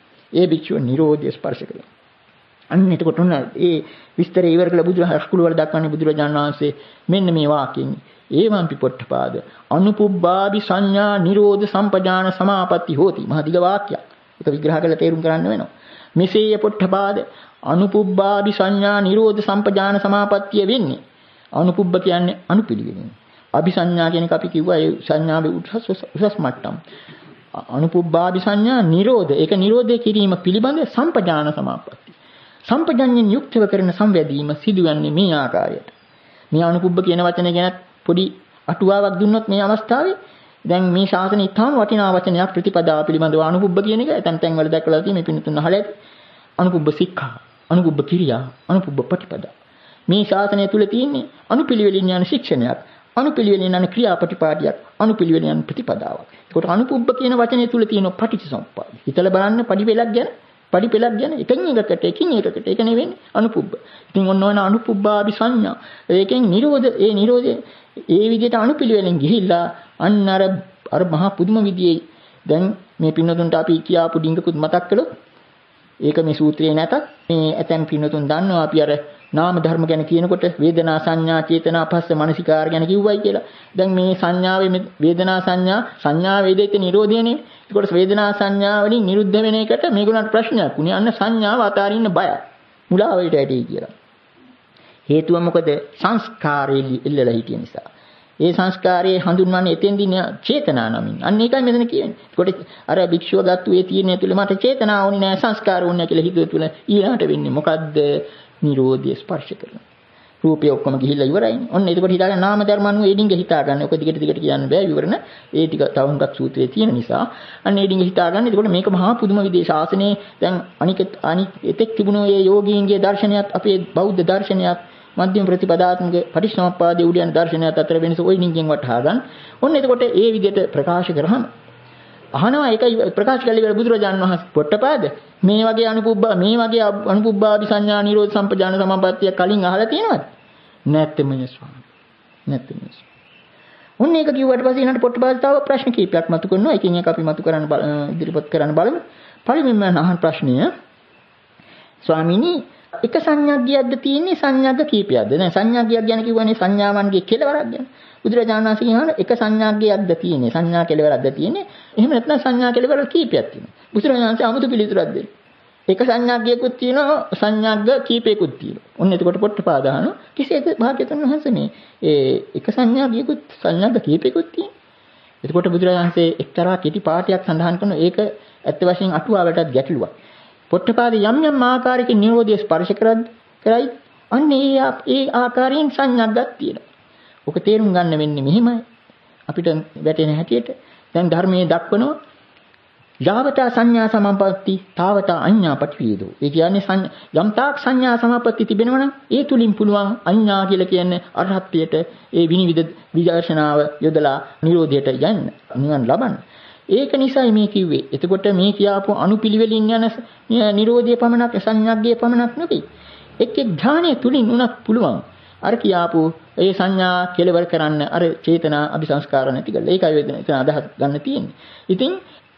ඒ භික්ෂුව නිරෝධය ස්පර්ශ කළා. අන්න එතකොට උන ඒ විස්තරය ඉවර කළ බුදුහස්කුල වල දක්වන්නේ බුදුරජාණන් වහන්සේ මෙන්න මේ වාක්‍යයෙන්. ඒවම්පි පොට්ටපාද අනුපුබ්බාදි සංඥා නිරෝධ සම්පජාන සමාපatti හෝති. මහ දිග වාක්‍යයක්. ඒක විග්‍රහ කරලා තේරුම් ගන්න වෙනවා. මෙසේය පොට්ටපාද අනුපුබ්බාදි සංඥා නිරෝධ සම්පජාන සමාපත්තිය වෙන්නේ. අනුපුබ්බ කියන්නේ අනුපිළිවෙලින්. අபிසඤ්ඤා කියන එක අපි කිව්වා ඒ සංඥාවේ උසස් මට්ටම්. අනුපුබ්බාදි සංඥා නිරෝධ. ඒක නිරෝධය කිරීම පිළිබඳ සම්පජාන සමාපatti. සම්පජඤ්ඤයෙන් යුක්තව කරන සංවැදීම සිදුවන්නේ මේ ආකාරයට. මේ අනුපුබ්බ කියන වචනේ ගැන පොඩි අටුවාවක් දුන්නොත් මේ අවස්ථාවේ දැන් මේ ශාසනය ඉතාම වටිනා වචනයක් ප්‍රතිපදාව පිළිබඳව අනුපුබ්බ කියන එක ඇතැම් තැන්වල දැක්වලා තියෙන මේ පින්තුන් අහලා ඇති. අනුපුබ්බ සික්ඛා, අනුපුබ්බ කිරියා, අනුපුබ්බ ප්‍රතිපදා. මේ ශාසනය තුල තියෙන්නේ අනුපිළිවෙලින් යන ශික්ෂණයක්, අනුපිළිවෙලින් යන ක්‍රියාපටිපාටියක්, අනුපිළිවෙලින් යන ප්‍රතිපදාවක්. ඒකට අනුපුබ්බ කියන වචනේ තුල තියෙන පටිච්චසමුප්පාද. හිතලා බලන්න පරිපෙලක් ගැන එකින් එකකට ඒක නෙවෙන්නේ අනුපුබ්බ. ඉතින් ඔන්න අනුපුබ්බාදි සංඥා. ඒකෙන් නිරෝධය ඒ විදිහට අනුපිළිවෙලින් ගිහිල්ලා අන්න අර මහා පුදුම විදියේ දැන් මේ පින්නතුන්ට අපි කියාපු ඩිංගකුත් මතක් කළොත් ඒක මේ සූත්‍රයේ නැතත් මේ ඇතැම් පින්නතුන් දන්නවා අපි අර නාම ධර්ම ගැන කියනකොට වේදනා සංඥා චේතනා පස්ස මනසිකාර ගැන කිව්වයි කියලා. දැන් මේ සංඥාවේ වේදනා සංඥා වේදිත නිරෝධයනේ. ඒකට වේදනා සංඥා වලින් නිරුද්ධ වෙන එකට මේගොල්ලන්ට ප්‍රශ්නයක් උනේ. අන්න සංඥාව අතාරින්න බය. මුලාවයට ඇටි කියලා. හේතුව මොකද? සංස්කාරයේ ඉල්ලලා හිටිය නිසා. ඒ සංස්කාරයේ හඳුන්වන්නේ එතෙන්දී චේතනා නමින්. අන්න ඒකයි මෙතන කියන්නේ. ඒකට අර භික්ෂුව ගත්තු ඒ තීරණය තුල මට චේතනා ඕනේ නෑ සංස්කාර ඕනේ නෑ කියලා හිතුව තුල ඊළඟට වෙන්නේ මොකද්ද? නිරෝධය ස්පර්ශ කරනවා. රූපය ඔක්කොම ගිහිල්ලා ඉවරයිනේ. ඔන්න එතකොට හිතාගන්න නාම ධර්ම අනුව ඒ ඩිංග හිතාගන්න. ඔක දිගට කියන්න බෑ විවරණ. ඒ ටික තව හුඟක් සූත්‍රයේ තියෙන නිසා අන්න ඒ ඩිංග හිතාගන්න. එතකොට මේක මහා පුදුම විදිහේ ශාසනයේ දැන් අනික එතෙක් තිබුණු ඒ යෝගීන්ගේ දර්ශනයත් අපේ බෞද්ධ දර්ශනයත් මධ්‍යම ප්‍රතිපදාත්මක පටිච්චසමුප්පාදයේ උඩ යන දර්ශනයත් අතර වෙනස ඔය ඩිංගෙන් වටහා ගන්න. ඔන්න එතකොට ඒ විදිහට ප්‍රකාශ කරාම අහනවා ඒකයි ප්‍රකාශ කළේ වෙල බුදුරජාණන් වහන්සේ පොට්ටපාද මේ වගේ අනුපුබ්බාදි සංඥා නිරෝධ සම්පජාන සමාපත්තිය කලින් අහලා තියෙනවද? නැත්නම් ස්වාමී. ඔන්න ඒක කිව්වට පස්සේ ඊළඟට පොට්ටපාද තව ප්‍රශ්න කීපයක් මතු කරනවා. එකින් එක අපි මතු කරන්න ඉදිරිපත් කරන්න බලමු. පළවෙනිම අහන ප්‍රශ්නය ස්වාමීනි එක සංඥාග්ගයක්ද තියෙන්නේ සංඥාග්ග කීපයක්ද? දැන් සංඥාග්ගයක් ගැන කිව්වනේ සංඥාවන්ගේ කෙලවරක් ගැන. බුදුරජාණන් වහන්සේ කියනවා එක සංඥාග්ගයක්ද තියෙන්නේ සංඥා කෙලවරක්ද තියෙන්නේ? එහෙම නැත්නම් සංඥා කෙලවර කීපයක් තියෙනවා. බුදුරජාණන් වහන්සේ 아무තු පිළිතුරක් දෙන්නේ. එක සංඥාග්ගයකුත් තියෙනවා සංඥාග්ග කීපයකුත් තියෙනවා. ඔන්න එතකොට පොට්ටපාද අහනවා කිසියක භාග්‍යතුන් වහන්සේ මේ එක සංඥාග්ගයකුත් සංඥාග්ග කීපයකුත් තියෙනවා. එතකොට බුදුරජාණන් වහන්සේ එක්තරා කෙටි පාඩයක් සඳහන් කරනවා. ඒක ඇත්ත වශයෙන් අටුවාවටත් ගැටලුවක්. පොට්ටපාද යම් ආකාරයකින් නිරෝධය ස්පර්ශ කරයි අන්න ඒ ආකාරයෙන් සංඥාග්ගක් තියෙනවා. ඔක තේරුම් ගන්න වෙන්නේ මෙහෙමයි. අපිට වැටෙන හැටියට දැන් ධර්මයේ දක්වනවා යාවතා සංඥා සමාපatti තාවතා අඤ්ඤා පටිවිදෝ. ඒ කියන්නේ යම් තාක් සංඥා සමාපatti තිබෙනවා නම් ඒ තුලින් පුළුවන් අඤ්ඤා කියලා කියන්නේ අරහත්ත්වයට ඒ විනිවිද විදර්ශනාව යොදලා නිරෝධයට යන්න නිවන් ලබන්න. ඒක නිසායි මේ කිව්වේ. එතකොට මේ කියාපු අනුපිළිවෙලින් යන නිරෝධය පමණක් සංඥාග්ගය පමණක් නෙවෙයි. එක් ඥානයේ තුලින් උනත් පුළුවන් අර කියාපු ඒ සංඥා කෙලවර කරන්න අර චේතනා අபிසංස්කාර නැති කරලා. ඒකයි වේදන එතන අදහස් ගන්න තියෙන්නේ. ඉතින්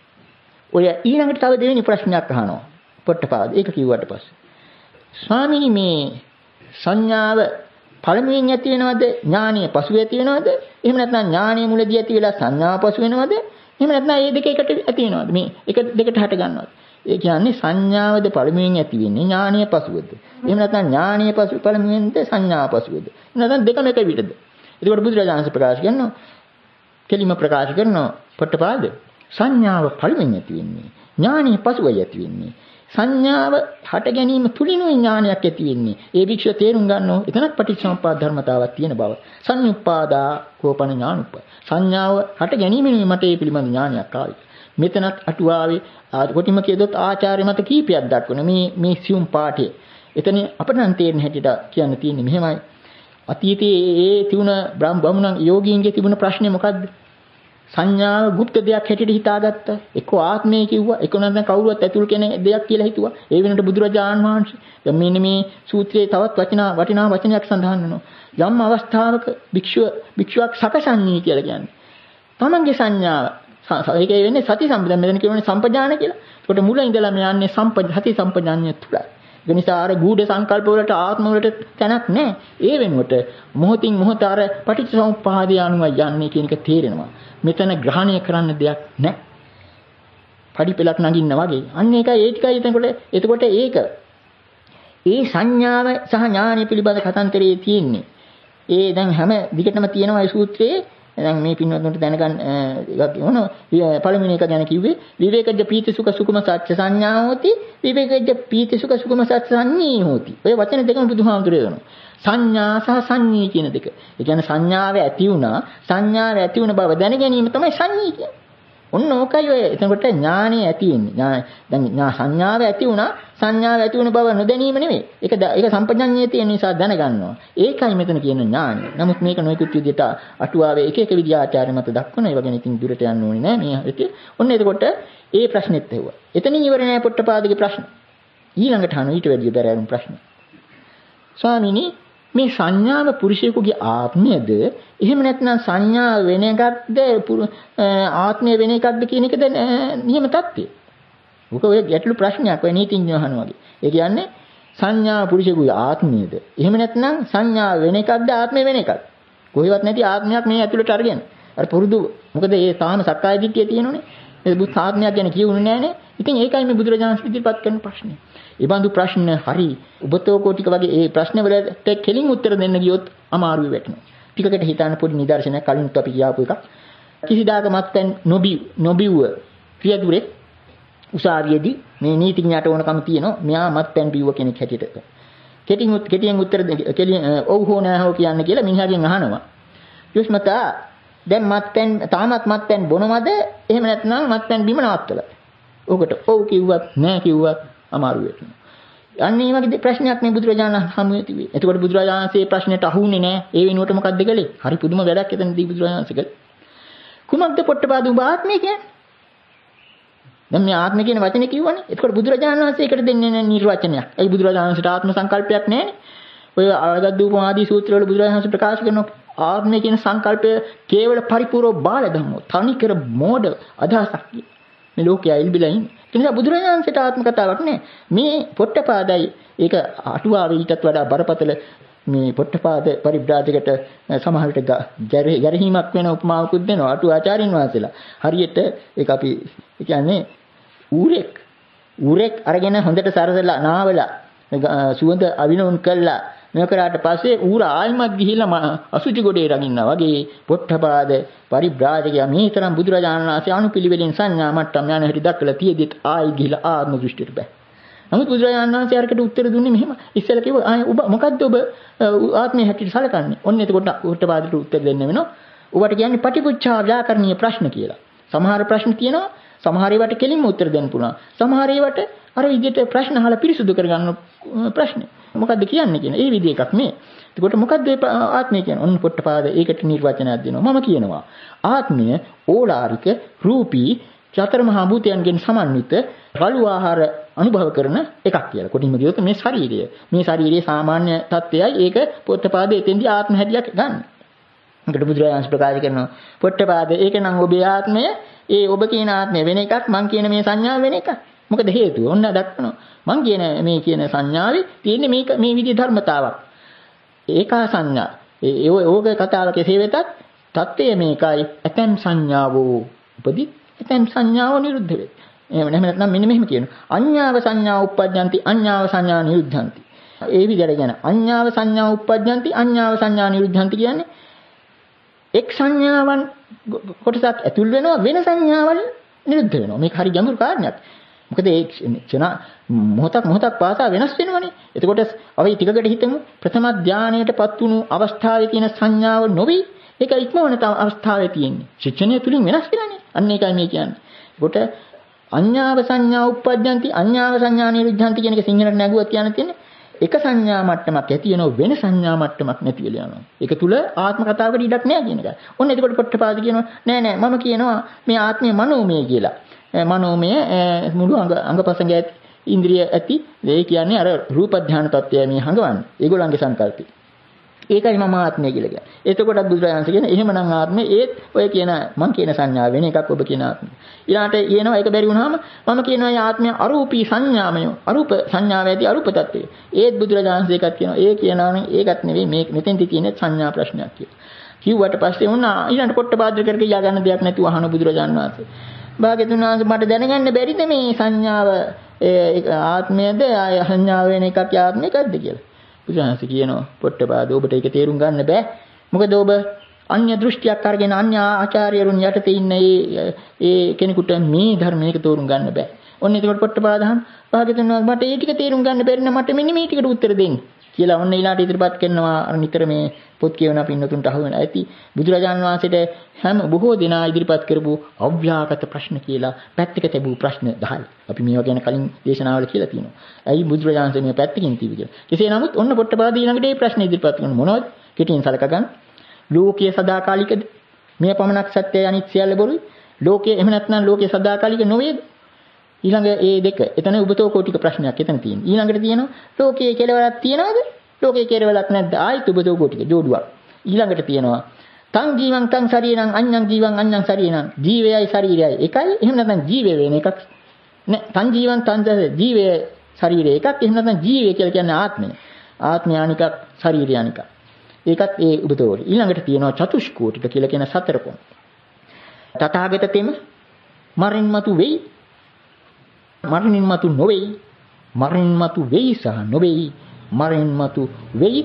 ඔය ඊළඟට තව දෙවෙනි ප්‍රශ්නයක් අහනවා පොට්ටපාද. ඒක කිව්වට පස්සේ ස්වාමීනි මේ සංඥාව පළමුවෙන් ඇති වෙනවද ඥානීය පසුව ඇති වෙනවද? එහෙම නැත්නම් ඥානීය මුලදී ඇති වෙලා සංඥාව පසු වෙනවද? එහෙම නැත්නම් මේ දෙක එකට ඇති වෙනවද? මේ එක දෙකට හට ගන්නවද? ඒ කියන්නේ සංඥාවද පළමුවෙන් ඇති වෙන්නේ ඥානීය පසුවද? එහෙම නැත්නම් ඥානීය පසු පළමුවෙන්ද සංඥාව පසුවද? නැත්නම් දෙකම එක විදිහද? ඒකට බුදුරජාණන් ප්‍රකාශ කරනවා කෙලිම ප්‍රකාශ කරනවා පොට්ටපාද සංඥාව පළමුවෙන් ඇති වෙන්නේ ඥානීය පසුවයි ඇති වෙන්නේ. සංඥාව හට ගැනීම තුලිනුයි ඥානයක් ඇති වෙන්නේ. ඒ වික්ෂය තේරුම් ගන්නෝ එතනත් පටිච්චසමුප්පාද ධර්මතාවක් තියෙන බව. සංයුප්පාදා කෝපන ඥානුප්ප. සංඥාව හට ගැනීමෙනුයි මට ඒ පිළිබඳ ඥානයක් ආවේ. මෙතනත් අටුවාවේ කොටිම කියදොත් ආචාර්ය මත කීපයක් දක්වන මේ සියුම් පාඨය. එතන අපට නම් තේරෙන හැටියට කියන්න තියෙන්නේ මෙහෙමයි. අතීතයේ ඒ තිබුණ බමුණන් යෝගීන්ගේ තිබුණ ප්‍රශ්නේ මොකද්ද? සංඥාව গুপ্ত දෙයක් හැටියට හිතාගත්තා. එක්ක ආත්මය කිව්වා, එක්ක නැත්නම් කවුරුවත් ඇතුල් කෙනෙක් දෙයක් කියලා හිතුවා. ඒ වෙනකොට බුදුරජාණන් වහන්සේ දැන් මෙන්න මේ සූත්‍රයේ තවත් වටිනා වචනයක් සඳහන් වෙනවා. යම් අවස්ථාවක භික්ෂුවක් සකසන්නේ කියලා කියන්නේ. තමන්ගේ සංඥාව ඒකේ වෙන්නේ සති සම්පදාන මෙතන කියවනේ සම්පජාන කියලා. ඒකට මුල ඉඳලා යන්නේ සති සම්පජාන්‍ය තුලයි. ඒ නිසා අර ගුඪ සංකල්ප වලට ආත්ම වලට තැනක් නැහැ. ඒ වෙනුවට මොහොතින් මොහොත අර පටිච්චසමුප්පාදය අනුව යන්නේ කියන එක තේරෙනවා. මෙතන ග්‍රහණය කරන්න දෙයක් නැහැ. පඩිපෙලක් නගින්න වගේ. අන්න ඒකයි ඒ ටිකයි එතකොට ඒක ඒ සංඥාව සහ ඥානය පිළිබඳ කතන්දරයේ තියෙන්නේ. ඒ දැන් හැම දිගටම තියෙනවා ඒ සූත්‍රයේ. දැන් මේ පින්වත්තුන්ට දැනගන්න මොන පළවෙනි එක ගැන කිව්වේ විවේකජ්ජ ප්‍රීති සුඛ සුඛම සත්‍ය සංඥා හෝති විවේකජ්ජ ප්‍රීති සුඛ සුඛම සත්‍ය සංඤී හෝති. ඔය වචන දෙකම බුදුහාමුදුරේ වෙනවා. සංඥා සහ සංඤී කියන දෙක. ඒ කියන්නේ සංඥාව ඇති වුණ බව දැන ගැනීම තමයි සංඤී කියන්නේ. ඔන්න ඕකයි ඔය. එතකොට ඥානෙ ඇති වෙන්නේ. දැන් සංඥාව ඇති වුණා සංඥාව ඇති වුණ බව නොදැනීම නෙමෙයි. ඒක සම්පජඤ්ඤයේ තියෙන නිසා දැනගන්නවා. ඒකයි මෙතන කියන ඥානය. නමුත් මේක නොයෙකුත් විදිහට අටුවාවේ එක එක විදිහ ආචාර්ය මත දක්වන ඒ වගේ ඉතින් දුරට යන්න ඕනේ නෑ මේ හිතේ. ඔන්න එතකොට ඒ ප්‍රශ්නෙත් ඇහුවා. එතනින් ඉවර නෑ පොට්ටපාදගේ ප්‍රශ්න. ඊළඟට අහන ඊට වැඩි බැරෑරුම් ප්‍රශ්න. ස්වාමීනි මේ සංඥාව පුරුෂයෙකුගේ ආත්මයද එහෙම නැත්නම් සංඥා වෙන එකක්ද ආත්මය වෙන එකක්ද කියන එකද නියම தත්ත්වය. ඔක ඔය ගැටළු ප්‍රශ්නයක් ඔය නීතිඥ අහනවා වගේ. ඒ කියන්නේ සංඥා පුරුෂයෙකුගේ ආත්මයද එහෙම නැත්නම් සංඥා වෙන එකක්ද ආත්මය වෙන එකක්ද? කොහෙවත් නැති ආත්මයක් මේ ඇතුළට අරගෙන. අර පුරුදු මොකද ඒ තාම සක්කාය දිට්ඨිය තියෙනෝනේ. ඒ බුත් ආත්මයක් ගැන කියුනේ නෑනේ. ඉතින් ඒකයි මේ බුදුරජාණන් ඉදිරිපත් කරන ප්‍රශ්නේ. ඒ බඳු ප්‍රශ්න හරි ඔබතෝ කෝටික වගේ ඒ ප්‍රශ්න වලට කෙලින් උත්තර දෙන්න ගියොත් අමාරුයි වැටෙනවා. ටිකකට හිතන්න පොඩි නිදර්ශනයක් කලින් අපි කියාපු එකක්. කිසිදාක මත්පැන් නොබිව්ව පියදුරෙක් උසාවියේදී මේ නීතිඥයට ඕනකම තියෙනවා. මෙයා මත්පැන් බිව්ව කෙනෙක් හැටියට. කෙටියෙන් උත්තර ඔව් හෝ නැහැ හෝ කියන්න කියලා මිනිහාගෙන් අහනවා. යොස්මතා දැන් තාමත් මත්පැන් බොනවද? එහෙම නැත්නම් මත්පැන් බීම නවත්තලා. ඔකට ඔව් කිව්වත් නැහැ කිව්වත් අමාරු වෙනවා. අන්න ඒ වගේ ප්‍රශ්නයක් මේ බුදුරජාණන් හමුවේ තිබේ. එතකොට බුදුරජාණන්සේ ප්‍රශ්නෙට අහුන්නේ නැහැ. ඒ වෙනුවට මොකක්ද කළේ? හරි පුදුම වැඩක් එතනදී බුදුරජාණන්සේ කළේ. කුමක්ද පොට්ටපාද උඹ ආත්මය කියන්නේ? දැන් මේ ආත්මය කියන වචනේ කිව්වනේ. එතකොට බුදුරජාණන් වහන්සේ ඒකට දෙන්නේ නිර්වචනයක්. ඒ බුදුරජාණන්සේට ආත්ම සංකල්පයක් නැහැනේ. ඔය අරගද්දූපම ආදී සූත්‍රවල බුදුරජාණන් වහන්සේ ප්‍රකාශ කරන ආත්මය කියන සංකල්පය කේවල පරිපූර්ණ බාල ධම්මෝ. තනිකර මෝඩ අදහසක්. මේ ලෝකයේ ඉල්බිලා ඉන්නේ. ඒ නිසා බුදුරජාණන්සේට ආත්ම කතාවක් නෑ. මේ පොට්ටපාදයි ඒක අටුවාවේ ඊටත් වඩා බරපතල මේ පොට්ටපාද පරිබ්‍රාජකට සමහර විට ගැරහීමක් වෙන උපමාවකුත් දෙනවා අටුවාචාරින් වහන්සේලා. හරියට ඒක අපි කියන්නේ ඌරෙක් අරගෙන හොඳට සරසලා නාවලා සුවඳ අවිනෝන් කළා මේකරාට පස්සේ ඌර ආයිමත් ගිහිල්ලා අසුචි ගොඩේ රගින්නා වගේ පොට්ටපාද පරිබ්‍රාජකයා මේ තරම් බුදුරජාණන් වහන්සේ අනුපිළිවෙලින් සංඥා මට්ටම් යන හැටි දක්වලා තියෙද්දිත් ආයි ගිහිල්ලා ආත්ම දෘෂ්ටියට බෑ. නමුත් බුදුරජාණන් වහන්සේ අරකට උත්තර දුන්නේ මෙහෙම. ඉස්සෙල්ලා කිව්වා ඔබ මොකද්ද ඔබ ආත්මය හැටියට සැලකන්නේ? ඔන්න එතකොට පොට්ටපාදට උත්තර දෙන්න වෙනවා. ඔබට කියන්නේ පටිපුච්ඡා ව්‍යාකරණීය ප්‍රශ්න කියලා. සමහර ප්‍රශ්න තියෙනවා. සමහර ඒවාට කෙලින්ම උත්තර දෙන්න පුළුවන්. සමහර ඒවාට අර විදිහට ප්‍රශ්න අහලා පිරිසුදු කරගන්න ප්‍රශ්න. මොකද්ද කියන්නේ කියන. ඒ විදිහ එකක් මේ. එතකොට මොකද්ද ආත්මය කියන්නේ? ඔන්න පොට්ටපාද ඒකට නිර්වචනයක් දෙනවා. මම කියනවා ආත්මය ඕලාරික රූපී චතර මහා භූතයන්ගෙන් සමන්විත රළු ආහාර අනුභව කරන එකක් කියලා. කොටින්ම කියොත් මේ ශරීරයේ සාමාන්‍ය තත්ත්වයයි ඒක පොට්ටපාද එතෙන්දී ආත්ම හැටියක් ගන්න. ඒකට බුදුරජාණන් ප්‍රකාශ කරනවා පොට්ටපාද ඒක නම් ඔබේ ආත්මය ඒ ඔබ කියන ආත්මය වෙන එකක් මං කියන මේ සංඥාව වෙන එකක්. මොකද හේතුව? ඔන්න දක්වනවා. මං කියන මේ කියන සංඥාවේ තියෙන්නේ මේ විදිහේ ධර්මතාවක්. ඒකා සංඥා. ඕක කතාව කෙසේ වෙතත් தත්ත්වය මේකයි. ඇතැම් සංඥාවෝ උපදි ඇතැම් සංඥාවෝ නිරුද්ධ වේ. එහෙම නැත්නම් මෙන්න මෙහෙම කියනවා. අඤ්ඤාව සංඥා උප්පජ්ජಂತಿ අඤ්ඤාව සංඥා නිරුද්ධಂತಿ. ඒ විදිහට කියන අඤ්ඤාව සංඥා උප්පජ්ජಂತಿ අඤ්ඤාව සංඥා නිරුද්ධಂತಿ කියන්නේ එක් සංඥාවන් කොටසක් ඇතුල් වෙනවා වෙන සංඥාවල් නිරුද්ධ වෙනවා. මේක හරි ගැඹුරු කාරණයක්. මොකද ඒ ක්ෂණ මොහොතක් පාසා වෙනස් වෙනවනේ. එතකොට අපි ටිකකට හිතමු ප්‍රථම ධානයටපත් වුණු අවස්ථාවේ තියෙන සංඥාව නොවි ඒක ඉක්මවන අවස්ථාවේ තියෙන්නේ. ශික්ෂණය තුලින් වෙනස් වෙනනේ. අන්න ඒකයි මේ කියන්නේ. ඒකට අඤ්ඤාව සංඥා උප්පජ්ජಂತಿ අඤ්ඤාව සංඥා නිරුද්ධಂತಿ කියන එක සිංහලට නැගුවත් කියන්න තියෙන්නේ එක සංඥා මට්ටමක් ඇති වෙනව වෙන සංඥා මට්ටමක් නැති වෙලා යනවා. ඒක තුල ආත්ම කතාවකට ඉඩක් නැහැ කියන එකයි. ඔන්න එතකොට පොට්ටපාද කියනවා නෑ නෑ මම කියනවා මේ ආත්මය මනෝමය කියලා. මනෝමය මුළු අංගපසංග ඇති ඉන්ද්‍රිය ඇති ඒ කියන්නේ අර රූප ධානය තත්ත්වය මේ හංගවන්නේ. ඒගොල්ලන්ගේ සංකල්පය. ඒකයි මම ආත්මය කියලා කියන්නේ. එතකොටත් බුදුරජාණන් කියන එහෙමනම් ආත්මය ඒත් ඔය කියන මං කියන සංඥාව වෙන එකක් ඔබ කියන ආත්මය. ඊළාට කියනවා ඒක බැරි වුණාම මම කියනවා මේ ආත්මය අරූපී සංඥාමය. අරූප සංඥාව ඇති අරූප තත්ත්වය. ඒත් බුදුරජාණන් ඒකත් කියනවා. ඒ කියනවානේ ඒකත් නෙවෙයි මේ මෙතෙන්දි තියෙන සංඥා ප්‍රශ්නයක් කියලා. කිව්වට පස්සේ වුණා ඊළඟ පොට්ටපාද කර කියා ගන්න දෙයක් නැතුව අහන බුදුරජාණන් වහන්සේ. භාග්‍යතුන් වහන්සේ මට දැනගන්න බැරිද මේ සංඥාව ආත්මයද සංඥාව වෙන එකක් ආත්මිකක්ද කියලා. බුදුහාමසේ කියනවා පොට්ටපාද ඔබට ඒක තේරුම් ගන්න බෑ. මොකද ඔබ අන්‍ය දෘෂ්ටියක් අරගෙන අන්‍ය ආචාර්යරුන් යටතේ ඉන්න ඒ කෙනෙකුට මේ ධර්මයක තේරුම් ගන්න බෑ. ඔන්න ඒකට පොට්ටපාද අහන භාග්‍යතුන් වහන්සේ මට ඒ ටික තේරුම් ගන්න බැරි නම් මට මෙන්න මේ ටිකට උත්තර දෙන්න කියලා ඔන්න ඊළාට ඉදිරිපත් කරනවා. අර නිතර මේ පොත් කියවන පින්නතුන්ට අහු වෙන ඇති බුදුරජාණන් වහන්සේට හැම බොහෝ දෙනා ඉදිරිපත් කරපු අව්‍යාකට ප්‍රශ්න කියලා පැත්තක තිබූ ප්‍රශ්න 10යි. අපි මේවා ගැන කලින් දේශනාවල කියලා තියෙනවා. ඇයි බුදුරජාණන් වහන්සේ මේ පැත්තකින් තිබි කියලා. කෙසේ නමුත් ඔන්න පොට්ටපාද ඊළඟට මේ ප්‍රශ්න ඉදිරිපත් කරන මොනවද? කෙටියෙන් සලක ගන්න. ලෝකයේ සදාකාලිකද? මේ පමණක් සත්‍යය අනිත් සියල්ල බොරුයි. ලෝකයේ එහෙම නැත්නම් ලෝකයේ සදාකාලික නොවේද? ඊළඟ ඒ දෙක. එතන උබතෝ කෝටික ප්‍රශ්නයක් එතන තියෙනවා. ඊළඟට තියෙනවා ලෝකයේ කෙලවරක් තියනවද? ලෝකයේ කෙලවරක් නැද්ද? ආයිත් උබතෝ කෝටික ජෝඩුවක්. ඊළඟට තියෙනවා තං ජීවං තං ශරීරං අඤ්ඤං ජීවං අඤ්ඤං ශරීරං. ජීවයයි ශරීරයයි එකයි. එහෙම නැත්නම් ජීවය වෙන එකක්. නෑ තං ජීවං තං ජීවය ශරීරය එකක්. එහෙම නැත්නම් ජීවය කියලා කියන්නේ ආත්මය. ආත්මය අනිකක් ශරීරය අනිකක්. ඒකත් ඒ උබතෝ. ඊළඟට තියෙනවා චතුෂ්කෝටික කියලා කියන සතර කොන. තථාගත තෙම මරින් මතු වෙයි. මරණින් මතු නොවේයි. මරණින් මතු වෙයි සහ නොවේයි. මරණින් මතු වෙයි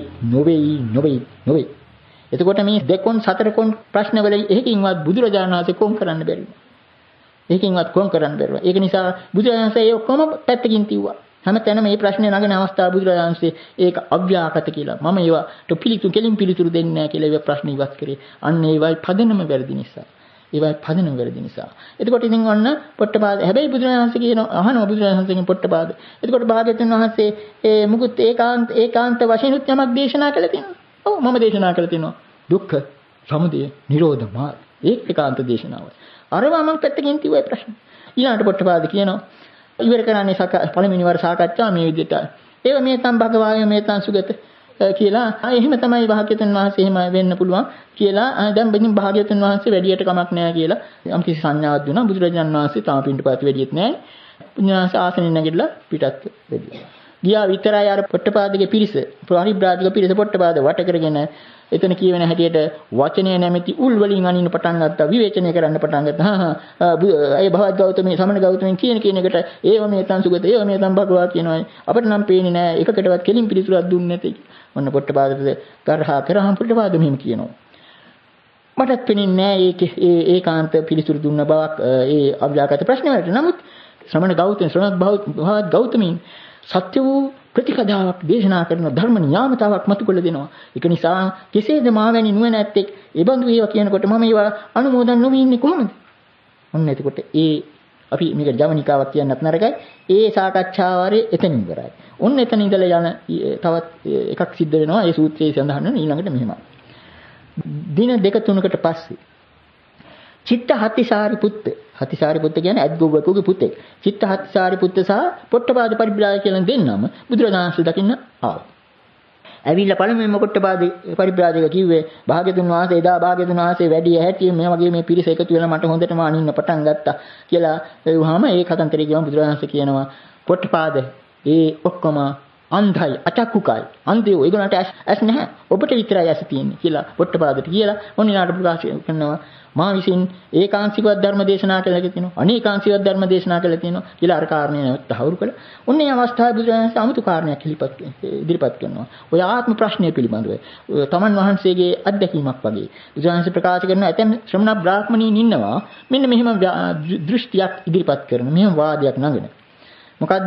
නොවේයි. එතකොට මේ දෙකොන් සතර කොන් ප්‍රශ්නවල එකකින්වත් බුදුරජාණන් වහන්සේ කොම් කරන්න බැරි වුණා. එකකින්වත් කොම් කරන්න බැරුව. ඒක නිසා බුදුරජාණන් වහන්සේ ඒ ඔක්කොම පැත්තකින් තියුවා. හැමතැනම මේ ප්‍රශ්නේ නගන අවස්ථාව බුදුරජාණන් වහන්සේ ඒක අව්‍යාකට කියලා. මම ඒවට කෙලින් පිළිතුරු දෙන්නේ නැහැ කියලා ඒ ප්‍රශ්න ඉවත් කරේ. අන්න ඒවයි පදනම වැරදි නිසා. ඒවයි පදනම වැරදි නිසා. එතකොට ඉතින් ඔන්න පොට්ටපාද හැබැයි බුදුරජාණන් වහන්සේ කියන අහනවා බුදුරජාණන් වහන්සේගෙන් පොට්ටපාද. එතකොට භාග්‍යවතුන් වහන්සේ මුකුත් ඒකාන්ත වශයෙන් උත් යමක් දේශනා කළා තියෙනවා. ඔව් මම දේශනා කළා තියෙනවා. දුක්ඛ සමුදය නිරෝධ මාර්ග. ඒකාන්ත දේශනාවයි. අරවා මම පැත්තකින් තියුවා ප්‍රශ්න. ඊළඟට පොට්ටපාද කියනවා ඉවර කරන්නේ පළවෙනි වර සාකච්ඡා මේ විදිහට. ඒව මේ තම් භගවාය මේ තම් සුගත කියලා එහෙම තමයි භාග්‍යවතුන් වහන්සේ එහෙම වෙන්න පුළුවන් කියලා දැන් බින් භාග්‍යවතුන් වහන්සේ වැඩියට කමක් නැහැ කියලා යම් කිසි සංඥාවක් දුන්නා. බුදුරජාණන් වහන්සේ තාම පිටුපාති වැඩියෙත් නැහැ. පුණ්‍යාස ආසනෙන් නැගිටලා පිටත් වෙදියා. ගියා විතරයි අර පොට්ටපාදගේ පිරිස පරිබ්‍රාජක පිරිස පොට්ටපාද වට කරගෙන එතන කියවෙන හැටියට වචනය නැමැති උල් වලින් අනින්න පටන් ගත්තා. විවේචනය කරන්න පටන් ගත්තා. ඒ භවත් ගෞතමී සමන ගෞතමී කියන එකට ඒව මේ තන් සුගත ඒව මේ තන් භගවා කියනවා. අපිට නම් පේන්නේ නැහැ එකකටවත් කෙලින් පිළිතුරක් දුන්නේ නැති. ඔන්න පොට්ටපාදට කරහා කරහම් පොට්ටපාද මෙහෙම කියනවා. මටත් පේන්නේ නැහැ ඒකාන්ත පිළිතුරු දුන්න බවක් ඒ අව්‍යාකට ප්‍රශ්න වලට. නමුත් ශ්‍රමණ භවත් ගෞතමීන් සත්‍ය වූ ප්‍රතිකදාවක් දේශනා කරන ධර්ම නියාමතාවක් මතු කළ දෙනවා. ඒක නිසා කෙසේද මාවැනි නුවණැත්තෙක් ඒ බඳු ඒවා කියනකොට මම ඒවා අනුමෝදන් නොවි ඉන්නේ කොහොමද? ඔන්න එතකොට අපි මේක ජවනිකාවක් කියන්නත් නරකයි. ඒ සාකච්ඡාවාරේ එතනින් ඉවරයි. ඔන්න එතන ඉඳලා යන තවත් එකක් සිද්ධ වෙනවා. ඒ සූත්‍රයේ සඳහන් වෙන ඊළඟට මෙහෙමයි. දින දෙක තුනකට පස්සේ චිත්ත හතිසාරිපුත්ත කියන්නේ අද්ගොව්වකගේ පුතෙක්. චිත්ත හතිසාරිපුත්ත සහ පොට්ටපාද පරිබ්‍රාජක කියලා දෙන්නම බුදුරජාණන් වහන්සේ දකින්න ආවා. ඇවිල්ලා පළමුවෙන්ම පොට්ටපාද පරිබ්‍රාජක කිව්වේ භාග්‍යතුන් වහන්සේ එදා භාග්‍යතුන් වහන්සේ වැඩි හැටි මේ වගේ මේ පිරිස එකතු වෙලා මට හොඳටම අනින්න පටන් ගත්තා කියලා එවුවාම ඒ කතන්දරේ කියවම බුදුරජාණන් වහන්සේ කියනවා පොට්ටපාද ඒ ඔක්කොම අන්ධයි අචක්කුකයි අන්ධයෝ ඒගොල්ලන්ට ඇස් නැහැ ඔබට විතරයි ඇස් තියෙන්නේ කියලා පොට්ටපාදට කියලා මොනිනාට ප්‍රකාශ කරනවා. මා විසින් ඒකාංශිකවත් ධර්ම දේශනා කළා කියනවා. අනේකාංශිකවත් ධර්ම දේශනා කළා කියනවා කියලා අර කාරණේ නැවත තහවුරු කළා. ඔන්නේ අවස්ථාවේ බුදුරජාණන් අමුතු කාරණයක් ඉදිරිපත් කරනවා. ඔය ආත්ම ප්‍රශ්නය පිළිබඳව තමන් වහන්සේගේ අත්දැකීමක් වගේ බුදුරජාණන් ප්‍රකාශ කරන ඇතැම් ශ්‍රමණ බ්‍රාහ්මණීන් ඉන්නවා මෙන්න මෙහෙම දෘෂ්ටියක් ඉදිරිපත් කරන මෙහෙම වාදයක් නගන. මොකද්ද?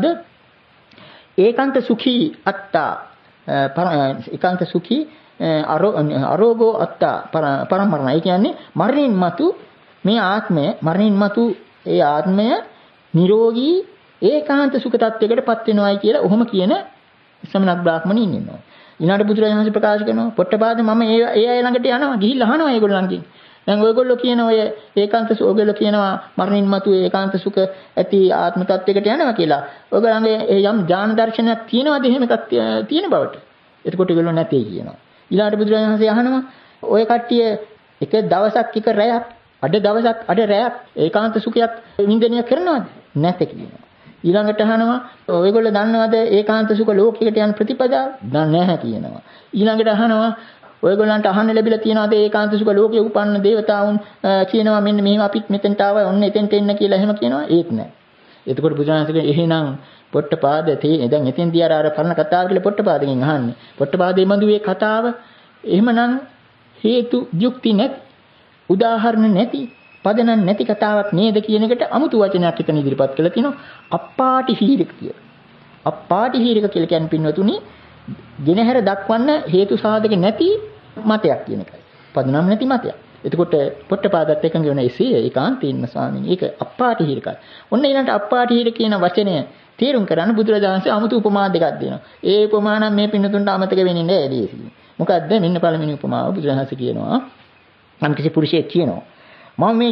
ඒකාන්ත සුඛී අත්තා ඒකාන්ත සුඛී අරෝගෝ අත්තා පරමරණ. ඒ කියන්නේ මරණින් මතු මේ ආත්මය මරණින් මතු ඒ ආත්මය නිරෝගී ඒකාන්ත සුඛ tattවයකටපත් වෙනවායි කියලා ඔහොම කියන ශ්‍රමණ බ්‍රාහ්මණයින් ඉන්නවා. ඊළඟට බුදුරජාණන් ප්‍රකාශ කරනවා පොට්ටපාද මම ඒ අය ළඟට යනවා ගිහිල්ලා අහනවා ඒගොල්ලන්ගෙන්. දැන් ඔයගොල්ලෝ කියන ඔය ඒකාන්ත ඔයගොල්ලෝ කියනවා මරණින් මතු ඒකාන්ත සුඛ ඇති ආත්ම තත්වයකට යනවා කියලා. ඔයගොල්ලන්ගේ යම් ඥාන දර්ශනයක් තියෙනවද එහෙම එකක් තියෙන බවට? එතකොට ඒගොල්ලෝ නැtei කියනවා. ඊළඟට බුදුරජාණන්සේ අහනවා ඔය කට්ටිය එක දවසක් එක රැයක් අඩ රැයක් ඒකාන්ත සුඛයක් වින්දනය කරනවද? නැත කියනවා. ඊළඟට අහනවා ඔයගොල්ලෝ දන්නවද ඒකාන්ත සුඛ ලෝකයකට යන ප්‍රතිපදාව? දන්නේ නැහැ කියනවා. ඊළඟට අහනවා ඔයගොල්ලන්ට අහන්න ලැබිලා තියෙනවද ඒකාන්ත සුඛ ලෝකයේ උපන්න දේවතාවුන් කියනවා මෙන්න මෙහෙම අපිත් මෙතෙන්ට ආවා ඔන්න එතෙන්ට එන්න කියලා එහෙම කියනවා ඒත් නැහැ. එතකොට බුදුරජාණන් වහන්සේ එහෙනම් පොට්ටපාද දැන් එතෙන්දී අර පරණ කතාව කියලා පොට්ටපාදගෙන් අහන්නේ. පොට්ටපාදේ බඳු මේ කතාව එහෙමනම් හේතු යුක්ති නැති උදාහරණ නැති පදනම් නැති කතාවක් නේද කියන එකට අමුතු වචනයක් එතන ඉදිරිපත් කළා තිනවා අප්පාටිහීරික කියලා. අප්පාටිහීරික කියලා කියන්නේ පින්වතුනි ගෙනහැර දක්වන්න හේතු සාධක නැති මතයක් කියන එකයි. පදනම් නැති මතයක්. එතකොට පොට්ටපාදත් එකඟ වෙන එසේ ඒකාන්තයෙන්ම ස්වාමීනි ඒක අප්පාටිහීරිකයි. ඔන්න ඊළඟට අප්පාටිහීර කියන වචනය තේරුම් කරන්න බුදුරජාණන්සේ අමුතු උපමා දෙකක් දෙනවා. ඒ උපමා නම් මේ පින්නතුන්ට අමතක වෙන්නේ නැහැ ලේසි. මොකද්ද? මෙන්න පළවෙනි උපමාව බුදුරජාණන්සේ කියනවා. නම් කිසි පුරුෂයෙක් කියනවා මම මේ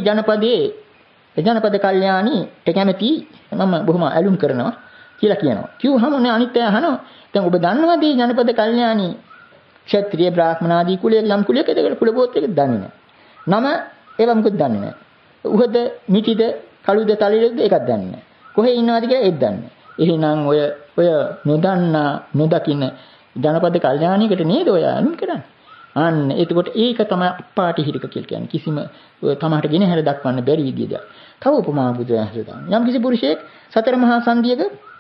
ජනපද කල්යාණීට කැමති මම බොහොම ඇලුම් කරනවා කියලා කියනවා. කිව්වහම ඔන්න අනිත් අය අහනවා දැන් ඔබ දන්නවද මේ ජනපද කල්යාණී ක්ෂත්‍රීය බ්‍රාහ්මණ ආදී කුලයක යම් කුලයක ඒකට කුල ගෝත්‍රයක දන්නේ නැහැ. නම ඒවා මොකද දන්නේ නැහැ. උහද මිටිද කළුද තලියද ඒකක් දන්නේ නැහැ. කොහේ ඉන්නවද කියලා ඒත් දන්නේ නැහැ. එහෙනම් ඔය නොදන්නා නොදකින්න ජනපද කල්යාණීකට නේද ඔය අනුන් කරන්නේ. අන්න එතකොට ඒක තමයි අප්පාටිහිරික කියලා කියන්නේ. කිසිම තමහට ගෙන හැර දක්වන්න බැරි විදිහද. තව උපමා බුදුරජාණන් දාන. යම් කිසි පුරුෂයෙක් සතර මහා සංධියක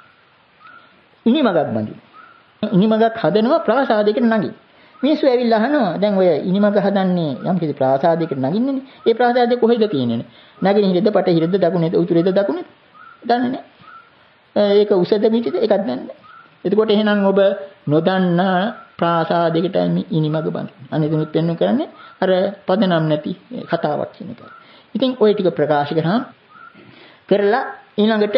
ඉනිමගක් බඳින. ඉනිමගක් හදනවා ප්‍රාසාදයකට නගින්න. මිනිස්සු ඇවිල්ලා අහනවා දැන් ඔය ඉනිමග හදන්නේ යම් කිසි ප්‍රාසාදයකට නගින්නනේ. ඒ ප්‍රාසාදය කොහෙද තියෙන්නේ? නගිනිහිරද පටහිරද දකුණේද උතුරේද දකුණේද? දන්නේ නැහැ. ඒක උසද මිටිද ඒකත් දන්නේ නැහැ. එතකොට එහෙනම් ඔබ නොදන්නා ප්‍රාසාදයකට ඉනිමග බඳින්න. අනිත් පෙන්වු කරන්නේ අර පදනම් නැති කතාවක් කියන එක. ඉතින් ওই ටික ප්‍රකාශ කරලා ඊළඟට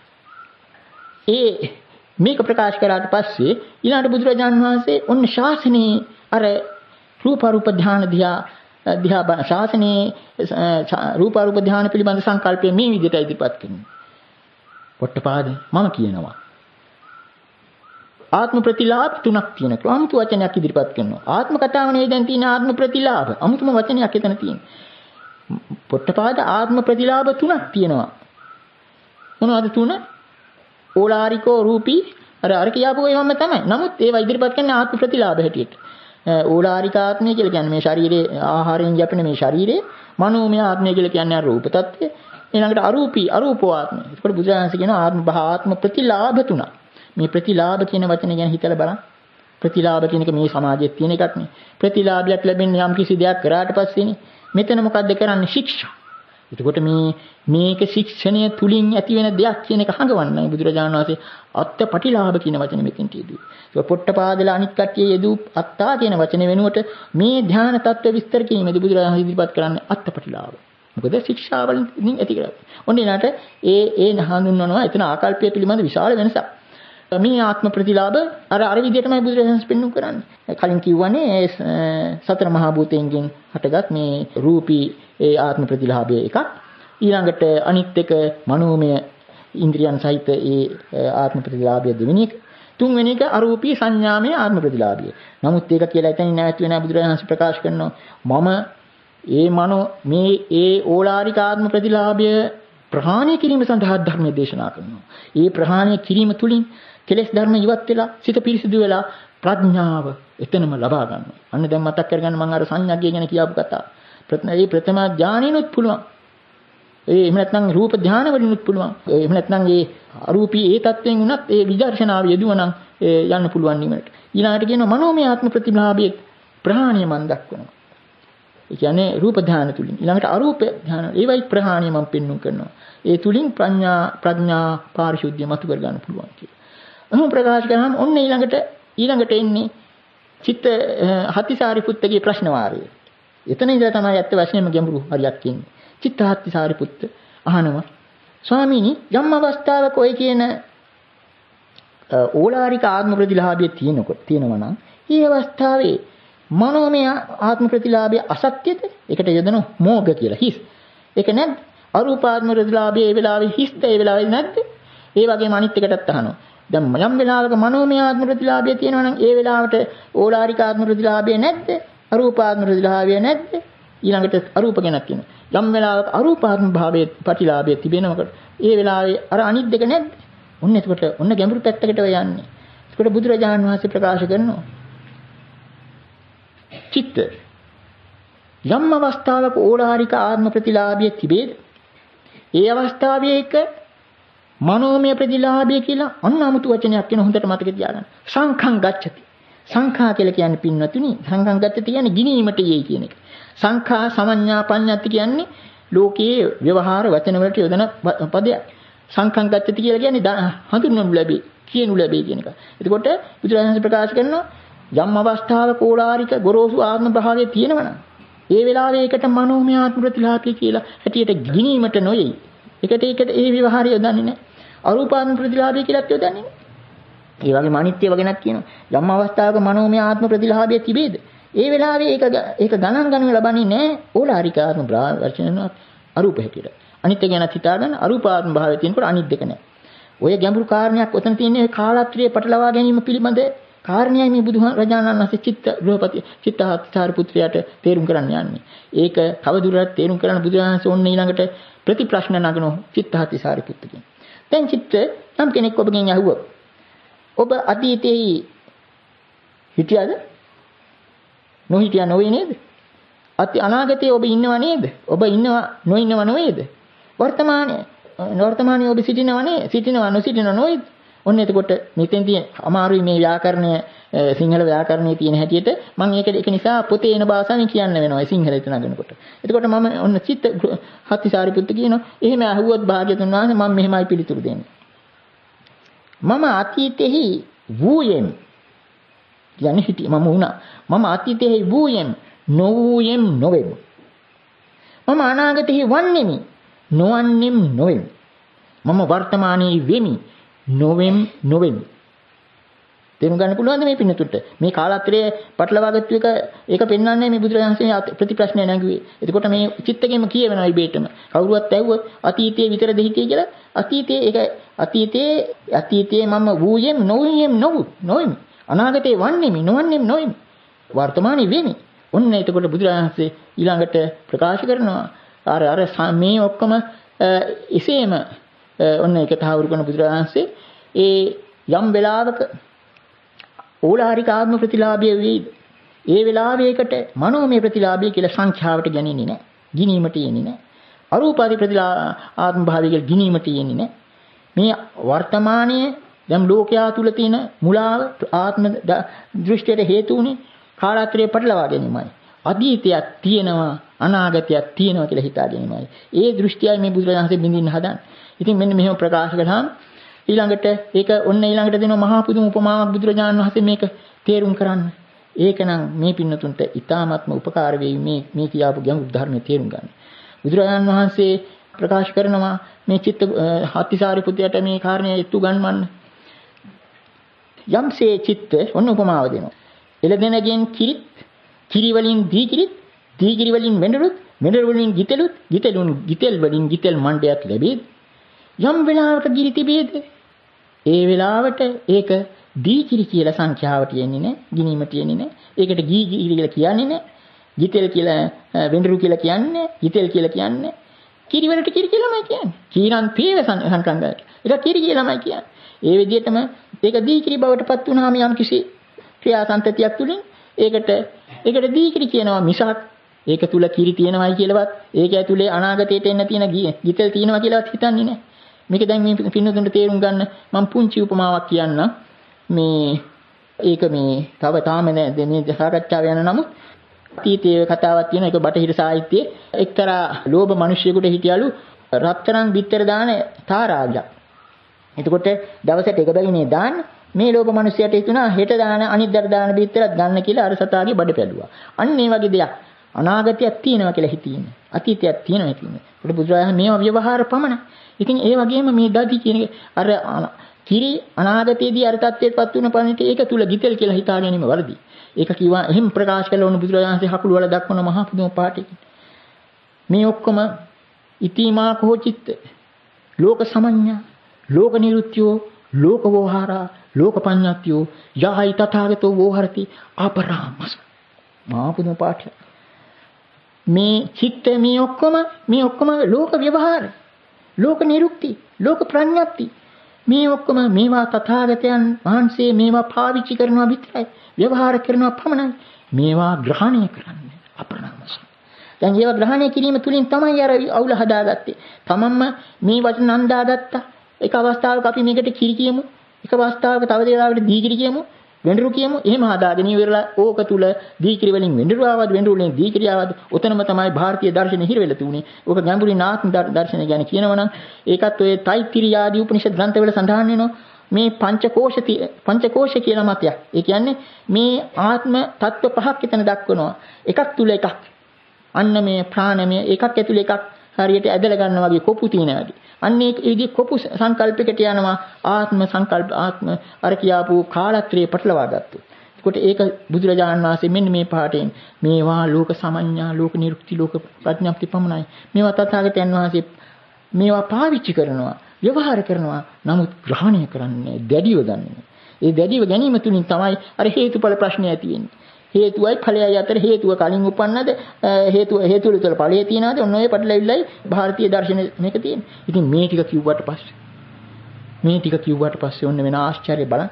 මේක ප්‍රකාශ කරාට පස්සේ ඊළඟට බුදුරජාණන් වහන්සේ ඔන්න ශාසනයේ අර රූපාරූප ධානය දිහා ශාසනයේ රූපාරූප ධානය පිළිබඳ සංකල්පය මේ විදිහට ඉදිරිපත් කරනවා. පොට්ටපාද මම කියනවා ආත්ම ප්‍රතිලාභ තුනක් තියෙනවා. අමුතු වචනයක් ඉදිරිපත් කරනවා. ආත්ම කතාවනේ දැන් තියෙන ආත්ම ප්‍රතිලාභ. අමුතුම වචනයක් එතන තියෙනවා. පොට්ටපාද ආත්ම ප්‍රතිලාභ තුනක් තියෙනවා. මොනවද තුන? ඕලාරිකෝ රූපී අර කියාපුව ඒවම තමයි. නමුත් ඒවා ඉදිරිපත් කරන්නේ ආත්ම ප්‍රතිලාභ හැටියට. ඕලාරික ආත්මය කියලා කියන්නේ මේ ශරීරයේ ආහාරයෙන් යැපෙන මේ ශරීරයේ මනෝමය ආත්මය කියලා කියන්නේ රූප tattve. ඊළඟට අරූපී අරූපෝ ආත්මය. ඒකට බුදුරජාණන් කියනවා ආත්ම ප්‍රතිලාභ තුනක්. මේ ප්‍රතිලාභ කියන වචනේ ගැන හිතලා බලන්න. ප්‍රතිලාභ කියන එක මේ සමාජයේ තියෙන එකක් නේ. ප්‍රතිලාභයක් ලැබෙන්නේ යම් කිසි දෙයක් කරාට පස්සේනේ. මෙතන මොකද්ද කරන්නේ? ශික්ෂා. එතකොට මේක ශික්ෂණය තුලින් ඇති වෙන දෙයක් කියන එක හඟවන්නයි බුදුරජාණන් වහන්සේ අත්පටිලාභ කියන වචනේ මෙතෙන් තියදුවේ. ඒක පොට්ටපාදලා අනිත් කට්ටිය යෙදූ අත්තා කියන වචනේ වෙනුවට මේ ධ්‍යාන තත්ත්ව විස්තර කිරීමේදී බුදුරජාණන් ඉදිරිපත් කරන්නේ අත්පටිලාභ. මොකද ශික්ෂාවලින් ඇති කරන්නේ. ඔන්න ඊළාට ඒ හඳුන්වනවා එතන ආකල්පය පිළිබඳ විශාල වෙනසක්. මේ ආත්ම ප්‍රතිලාභ අර විදිහටමයි බුදුරජාණන් පෙන්වු කරන්නේ. කලින් කිව්වනේ සතර මහා භූතයෙන් හටගත් මේ රූපී ඒ ආත්ම ප්‍රතිලාභය එකක්. ඊළඟට අනිත් එක මනෝමය ඉන්ද්‍රියන් සහිත ඒ ආත්ම ප්‍රතිලාභය දෙවෙනි එක. තුන්වෙනි එක අරූපී සංඥාමය ආත්ම ප්‍රතිලාභය. නමුත් ඒක කියලා එතනින් නැවත වෙනා බුදුරජාණන් ප්‍රකාශ කරනවා මම ඒ ඕලාරික ආත්ම ප්‍රතිලාභය ප්‍රහාණය කිරීම සඳහා ධර්ම දේශනා කරනවා. ඒ ප්‍රහාණය කිරීම තුලින් කෙලෙස් ධර්ම ඉවත් වෙලා සිත පිරිසිදු වෙලා ප්‍රඥාව එතනම ලබා ගන්නවා. අන්න දැන් මතක් කරගන්න මම අර සංඥාගය ගැන කියපු කතාව. ප්‍රථම ඥානිනුත් පුළුවන්. එහෙම නැත්නම් රූප ධානය වලිනුත් පුළුවන්. එහෙම නැත්නම් ඒ අරූපී ඒ තත්වයෙන් උනත් ඒ විදර්ශනාව යෙදුවනම් යන්න පුළුවන් නිවනට. ඊළඟට කියනවා මනෝමය ආත්ම ප්‍රතිලාභයේ ප්‍රහාණය මන් දක්වනවා. ඒ කියන්නේ රූප ධානය තුලින්. ඊළඟට අරූප ධානය ඒවයි ප්‍රහාණය මම පෙන්වුම් කරනවා. ඒ තුලින් ප්‍රඥා පාරිශුද්ධිය මතු කර ගන්න පුළුවන් කියලා. අහම ප්‍රකාශ කරාම ඔන්න ඊළඟට එන්නේ චිත්ත හතිසාරිපුත්තගේ ප්‍රශ්න වාරය. එතන ඉඳලා තමයි ඇත්ත වශයෙන්ම ගැඹුරු හරියක් ඉන්නේ. චිත්ත හතිසාරිපුත්ත අහනවා ස්වාමීනි යම් අවස්ථාවක ඔය කියන ඕලාරික ආත්ම ප්‍රතිලාභය තියෙනවා නම් මේ අවස්ථාවේ මනෝමය ආත්ම ප්‍රතිලාභය අසත්‍යද? ඒකට යොදන මෝග කියලා හිස්. ඒක නැද්ද? අරූපාත්ම ප්‍රතිලාභය ඒ වෙලාවේ හිස්ද? ඒ වෙලාවේ නැද්ද? ඒ වගේම අනිත් එකටත් අහනවා. දැන් යම් වෙලාවක මනෝමය ආත්ම ප්‍රතිලාභය තියෙනවා නම් ඒ වෙලාවට ඕලාරික ආත්ම ප්‍රතිලාභය නැද්ද? අරූපාත්ම ප්‍රතිලාභය නැද්ද? ඊළඟට අරූප ගැනක් කියනවා. යම් වෙලාවක අරූපාත්ම භාවයේ ප්‍රතිලාභය තිබෙනකොට ඒ වෙලාවේ අර අනිත් දෙක නැද්ද? ඔන්න එතකොට ඔන්න ගැඹුරු පැත්තකට යන්නේ. ඒකට බුදුරජාණන් වහන්සේ ප්‍රකාශ කරනවා චිත්ත යම් අවස්ථාවක ඕලාරික ආත්ම ප්‍රතිලාභය තිබේද? ඒ අවස්ථාවේ එක මනෝමය ප්‍රතිලාභය කියලා අන්න 아무තු වචනයක් කියන හොඳට මතක තියාගන්න. සංඛං ගච්ඡති. සංඛා කියලා කියන්නේ පින්වතුනි සංඛං ගච්ඡති කියන්නේ ගිනීමට යයි කියන එක. සංඛා සමඤ්ඤා පඤ්ඤාති කියන්නේ ලෝකයේ ව්‍යවහාර වචන වලට යොදන පදයක්. සංඛං ගච්ඡති කියලා කියන්නේ හඳුන්වනු ලැබේ, කියනු ලැබේ කියන එක. එතකොට බුදුරජාණන් ප්‍රකාශ කරනවා යම් අවස්ථාවක ඕලාරික ගොරෝසු ආත්ම භාවය තියෙනවනම් ඒ වෙලාවේ ඒකට මනෝමය ආත්ම ප්‍රතිලාභය කියලා හැටියට ගිනීමට නොයයි. ඒකට ඒ විවහාරය යොදන්නේ නැහැ. අරූපාත්ම ප්‍රතිලාභය කියලාත් යොදන්නේ නැහැ. ඒ වගේම අනිත්‍ය වගේනක් කියනවා. යම් අවස්ථාවක මනෝමය ආත්ම ප්‍රතිලාභය තිබේද? ඒ වෙලාවේ ඒක ගණන් ගන්න ලබන්නේ නැහැ. ඕලාරික ආත්ම වචන අරූප හැටියට. අනිත්‍ය ගැන හිතාගන්න අරූපාත්ම භාවය තියෙනකොට අනිත් දෙක නැහැ. ඔය ගැඹුරු කාරණයක් ඔතන තියෙන්නේ කාලත්‍රියේ පටලවා ගැනීම පිළිබඳ කාරණයයි මේ බුදුරජාණන් වහන්සේ චිත්තහාර පුත්‍රයාට තේරුම් කරන්න යන්නේ. ඒක තවදුරටත් තේරුම් කරන්න බුදුරජාණන් ඕන්න ඊළඟට ප්‍රතිප්‍රශ්න නගන චිත්තහාර පුත්‍රකින්. දැන් චිත්ත නම් කෙනෙක් ඔබගෙන් අහුවොත් ඔබ අතීතයේ හිටියද? නොහිටියා නොවේ නේද? අනාගතයේ ඔබ ඉන්නව නේද? ඔබ ඉන්නව නොඉන්නව නොවේද? වර්තමානයේ ඔබ සිටිනව නොසිටිනව නොවේද? ඔන්න එතකොට මෙතෙන්දී අමාරුයි මේ ව්‍යාකරණය සිංහල ව්‍යාකරණයේ තියෙන හැටියට මම ඒක නිසා පොතේ එන භාෂාවෙන් කියන්න වෙනවා සිංහලට නගනකොට. එතකොට මම ඔන්න චිත්ත හත්තිසාරිපුත්තු කියනවා එහෙම අහුවොත් භාග්‍යතුන් වහන්සේ මම මෙහෙමයි පිළිතුරු දෙන්නේ. මම අතීතෙහි වූයෙම් කියන්නේ හිටියේ මම වුණා. මම අතීතෙහි වූයෙම් නොවූයෙම් නොවෙමි. මම අනාගතෙහි වන්නෙමි නොවන්නෙම් නොවෙමි. මම වර්තමානයේ වෙමි නොවෙමි. තේරුම් ගන්න පුළුවන්ද මේ පින්නතුට? මේ කාලත්‍රයේ පටලවාගත්තු එක ඒක පෙන්වන්නේ මේ බුදුරජාණන්සේ ප්‍රතිප්‍රශ්නය නැගුවේ. එතකොට මේ චිත්තකෙම කියවෙනවා ඉබේටම. කවුරුවත් ඇහුවොත් අතීතයේ විතරද හිටියේ කියලා අතීතයේ මම වූයෙම් නොවුයෙම් නොවෙමි. අනාගතේ වන්නෙමි නොවන්නෙම් නොවෙමි. වර්තමානයේ වෙමි. ඔන්න එතකොට බුදුරජාණන්සේ ඊළඟට ප්‍රකාශ කරනවා අර මේ ඔක්කොම එසේම ඔන්න ඒක තහවුරු කරන බුදුරජාණන්සේ ඒ යම් වෙලාවක ඕලාරික ආත්ම ප්‍රතිලාභය වේද ඒ වෙලාවේකට මනෝමය ප්‍රතිලාභය කියලා සංඛ්‍යාවට ගන්නේ නැහැ. ගිනීමට යන්නේ නැහැ. අරූපාදී ආත්ම භාවය කියලා ගිනීමට යන්නේ නැහැ. මේ වර්තමානයේ දැන් ලෝකයා තුල තියෙන මුලාව ආත්ම දෘෂ්ටියට හේතු උනේ කාලත්‍රයේ පටලවා ගැනීමයි. අතීතයක් තියෙනවා අනාගතයක් තියෙනවා කියලා හිතා ගැනීමයි. ඒ දෘෂ්ටියයි මේ බුදුරජාණන්සේ බින්දින්න හදන්නේ. ඉතින් මෙන්න මෙහෙම ප්‍රකාශ කළාම ඊළඟට ඒක ඔන්න ඊළඟට දෙනවා මහා පුදුම උපමාවක් බුදුරජාණන් වහන්සේ මේක තේරුම් කරන්න. ඒකනම් මේ පින්නතුන්ට ඊ타ත්ම උපකාර වෙයි මේ කියාපු ගැඹුරු ධර්මයේ තේරුම් ගන්න. බුදුරජාණන් වහන්සේ ප්‍රකාශ කරනවා මේ චිත්ත හත්තිසාරිපුත්‍රයාට මේ කාරණය එතු ගන්නවන්න. යම්සේ චිත්ත ඔන්න උපමාව දෙනවා. එළදෙනගෙන් කිරි වලින් දීකිරි වලින් මෙඬරු වලින් ගිතෙල් වලින් ගිතෙල් මණ්ඩයක් ලැබෙයි. යම් වෙලාවක ගිරි තිබේද? ඒ වෙලාවට ඒක දීකිරි කියලා සංඛ්‍යාවට යන්නේ නැහැ, ගිනීමට යන්නේ නැහැ. ඒකට ගීකිරි කියලා කියන්නේ නැහැ. ගිතෙල් කියලා වෙඬරු කියලා කියන්නේ, ගිතෙල් කියලා කියන්නේ. කිරි වලට කිරි කියලාමයි කියන්නේ. කීරන් පේව සංකංගය. ඒක කිරි කියලාමයි කියන්නේ. ඒ විදිහටම ඒක දීකිරි බවට පත් වුණාම යම් කිසි ක්‍රියාසන්තතියක් තුලින් ඒකට දීකිරි කියනවා මිසක් ඒක තුල කිරි තියෙනවයි කියලාවත් ඒක ඇතුලේ අනාගතයට එන්න තියෙන ගිතෙල් තියෙනවා කියලාවත් හිතන්නේ නැහැ. මේක දැන් මේ පින්නතුන්ට තේරුම් ගන්න මම පුංචි උපමාවක් කියන්නම්. ඒක තව තාම මේ සාකච්ඡාව යන නමුත් අතීතයේ කතාවක් තියෙන එක බටහිර සාහිත්‍යයේ එක්තරා ලෝභ මිනිහෙකුට හිටියලු රත්තරන් බිත්තර දාන තාරාජක්. එතකොට දවසට එක බැගිනේ දාන්න මේ ලෝභ මිනිහයට හිතුණා හෙට දාන අනිද්දාට දාන බිත්තරත් ගන්න කියලා අර සතාගේ බඩ පැලුවා. අන්න ඒ වගේ දෙයක් අනාගතයක් තියෙනවා කියලා හිතින්නේ. අතීතයක් තියෙනවා කියන්නේ. ඒකට බුදුරජාණන් මේවා ව්‍යවහාර පමණ. ඉතින් ඒ වගේම මේ දති කියන අර කිරි අනාගතයේදී අර තත්ත්වයටපත් වෙන පණිට ඒක තුල ගිතෙල් කියලා හිතා ගැනීම වරදි. ඒක කිව්වා එහෙම ප්‍රකාශ කළ වුණු බුදුරජාණන්සේ හකුළු වල දක්වන මහා පුදුම පාඨයකින්. මේ ඔක්කොම ඉතිමා කෝචිත්ත ලෝක සමඤ්ඤා ලෝක නිරුත්‍යෝ ලෝක වෝහාරා ලෝක පඤ්ඤාත්‍යෝ යහයි තථාගතෝ වෝහරති අපරාමස මහා පුදුම පාඨය. මේ චිත්ත මේ ඔක්කොම ලෝක ව්‍යවහාර ලෝක නිරුක්ති ලෝක ප්‍රඥප්ති මේ ඔක්කොම මේවා තථාගතයන් වහන්සේ මේවා පාවිච්චි කරනවා විතරයි ව්‍යවහාර කරනවා පමණයි මේවා ග්‍රහණය කරන්නේ අපරාමස. දැන් ඒවා ග්‍රහණය කිරීම තුලින් තමයි අර අවුල හදාගත්තේ. තමන්ම මේ වචන නන්දාගත්තා. එක අවස්ථාවක අපි මේකට කිරි කියමු. එක අවස්ථාවක තව දේවාවකට දීකිරි කියමු. වෙඬරු කියමු. එහෙම හදාගෙන ඉවරලා ඕක තුල දීකිරි වලින් වෙඬරු ආවද වෙඬරු වලින් දීකිරි ආවද උතනම තමයි භාරතීය දර්ශනෙ හිර වෙලා තුනේ. ඕක ගැඹුරින් ආත්ම දර්ශනය ගැන කියනවනම් ඒකත් ඔය තෛත්තිරිය ආදී උපනිෂද් ග්‍රන්ථවල සඳහන් වෙනවා. මේ පංචකෝෂ කියලා මතයක්. ඒ කියන්නේ මේ ආත්ම තත්ත්ව පහක් එතන දක්වනවා. එකක් තුල එකක්. අන්න මේ ප්‍රාණමය එකක් ඇතුළේ එකක් හරියට ඇදලා ගන්නවා වගේ කොපු තියෙනවා වගේ. අන්න ඒ විදිහ කොපු සංකල්පයකට යනවා ආත්ම සංකල්ප ආත්ම අර කියාපු කාලත්‍රයේ පටලවා ගත්තා. ඒකට ඒක බුදුරජාණන් වහන්සේ මෙන්න මේ පාඩයෙන් මේවා ලෝක සමඤ්ඤා ලෝක නිරුක්ති ලෝක ප්‍රඥාප්ති පමණයි. මේවා තථාගතයන් වහන්සේ මේවා පාවිච්චි කරනවා ව්‍යවහාර කරනවා නමුත් ග්‍රහණය කරන්නේ දැඩිව ගන්නවා. ඒ දැඩිව ගැනීම තුලින් තමයි අර හේතුඵල ප්‍රශ්නේ ඇති වෙන්නේ. හේතුවයි ඵලයයි අතර හේතුව කලින් උපන්නද හේතුව තුළ ඵලයේ තියනවාද ඔන්න ඔය පටලවිල්ලයි ಭಾರತೀಯ දර්ශන මේක තියෙන්නේ. ඉතින් මේ ටික කිව්වට පස්සේ ඔන්න වෙන ආශ්චර්ය බලන්න.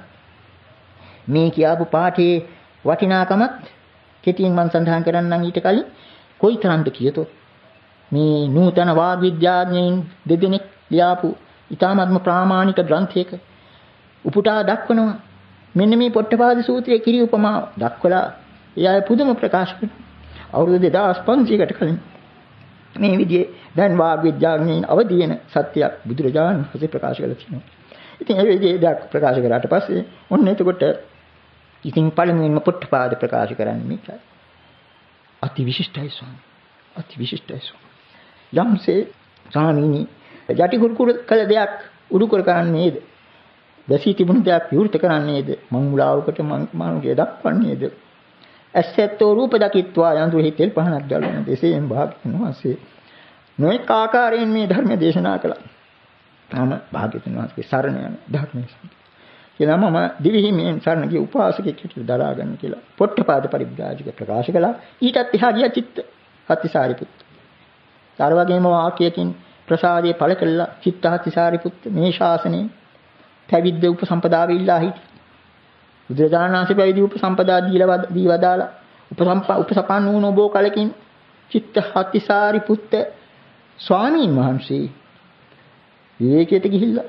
මේ කියාපු පාඨයේ වටිනාකමත් කෙටියෙන් මම සඳහන් කරන්නම් ඊට කලින් කොයිතරම්ද කියතොත් මේ නූතන වාග් විද්‍යාඥයින් දෙදෙනෙක් ලියාපු ඊ타ත්ම ප්‍රාමාණික ග්‍රන්ථයක උපුටා දක්වනවා මෙන්න මේ පොට්ටපාද සූත්‍රයේ කිරි උපමාව දක්වලා එයා පුදුම ප්‍රකාශ කරනවා. අවුරුදු 2500කට කලින් මේ විදිහේ දැන් වාග් විද්‍යාඥයින් අවදීන සත්‍යයක් බුදුරජාණන් වහන්සේ ප්‍රකාශ කළා තියෙනවා. ඉතින් ඒ විදිහේ ප්‍රකාශ කරාට පස්සේ ඔන්න එතකොට ඉතින් පළමුවෙන්ම පොට්ටපාද ප්‍රකාශ කරන්නේ මේකයි. අති විශිෂ්ටයි ස්වාමී. අති විශිෂ්ටයි ස්වාමී. යම්සේ ස්වාමීනි යටි කුරුකුරු කළ දෙයක් උඩු කර ගන්නේද? දැසී තිබුණු දෙයක් විවෘත කරන්නේද? මංගුලාවකට මංගුලිය දක්වන්නේද? ඇසැත්තෝ රූප දකිත්වා යන්තු හිතෙල් පහනක් ගලවන දෙසෙන් භාග්‍යවතුන් වහන්සේ නොඑක ආකාරයෙන් මේ ධර්ම දේශනා කළා. තාම භාග්‍යවතුන් වහන්සේ සරණ යන ධර්මයේ කියලා මම දිවිහිමියෙන් සරණ ගිය උපාසකෙක් හිටිය දරා ගන්න කියලා පොට්ටපාද පරිබ්‍රාජක ප්‍රකාශ කළා. ඊටත් එහා ගිය චිත්ත හත්තිසාරිපුත්ත. අර වගේම වාක්‍යයකින් ප්‍රසාදයේ පළ කළා චිත්ත හත්තිසාරිපුත්ත මේ ශාසනයේ පැවිද්ද උපසම්පදාව ඉල්ලා හිටියා. බුදුරජාණන් වහන්සේ පැවිදි උපසම්පදා දී වදාලා උපසපන් වූ නොබෝ කලකින් චිත්ත හත්තිසාරිපුත්ත ස්වාමීන් වහන්සේ විවේකයට ගිහිල්ලා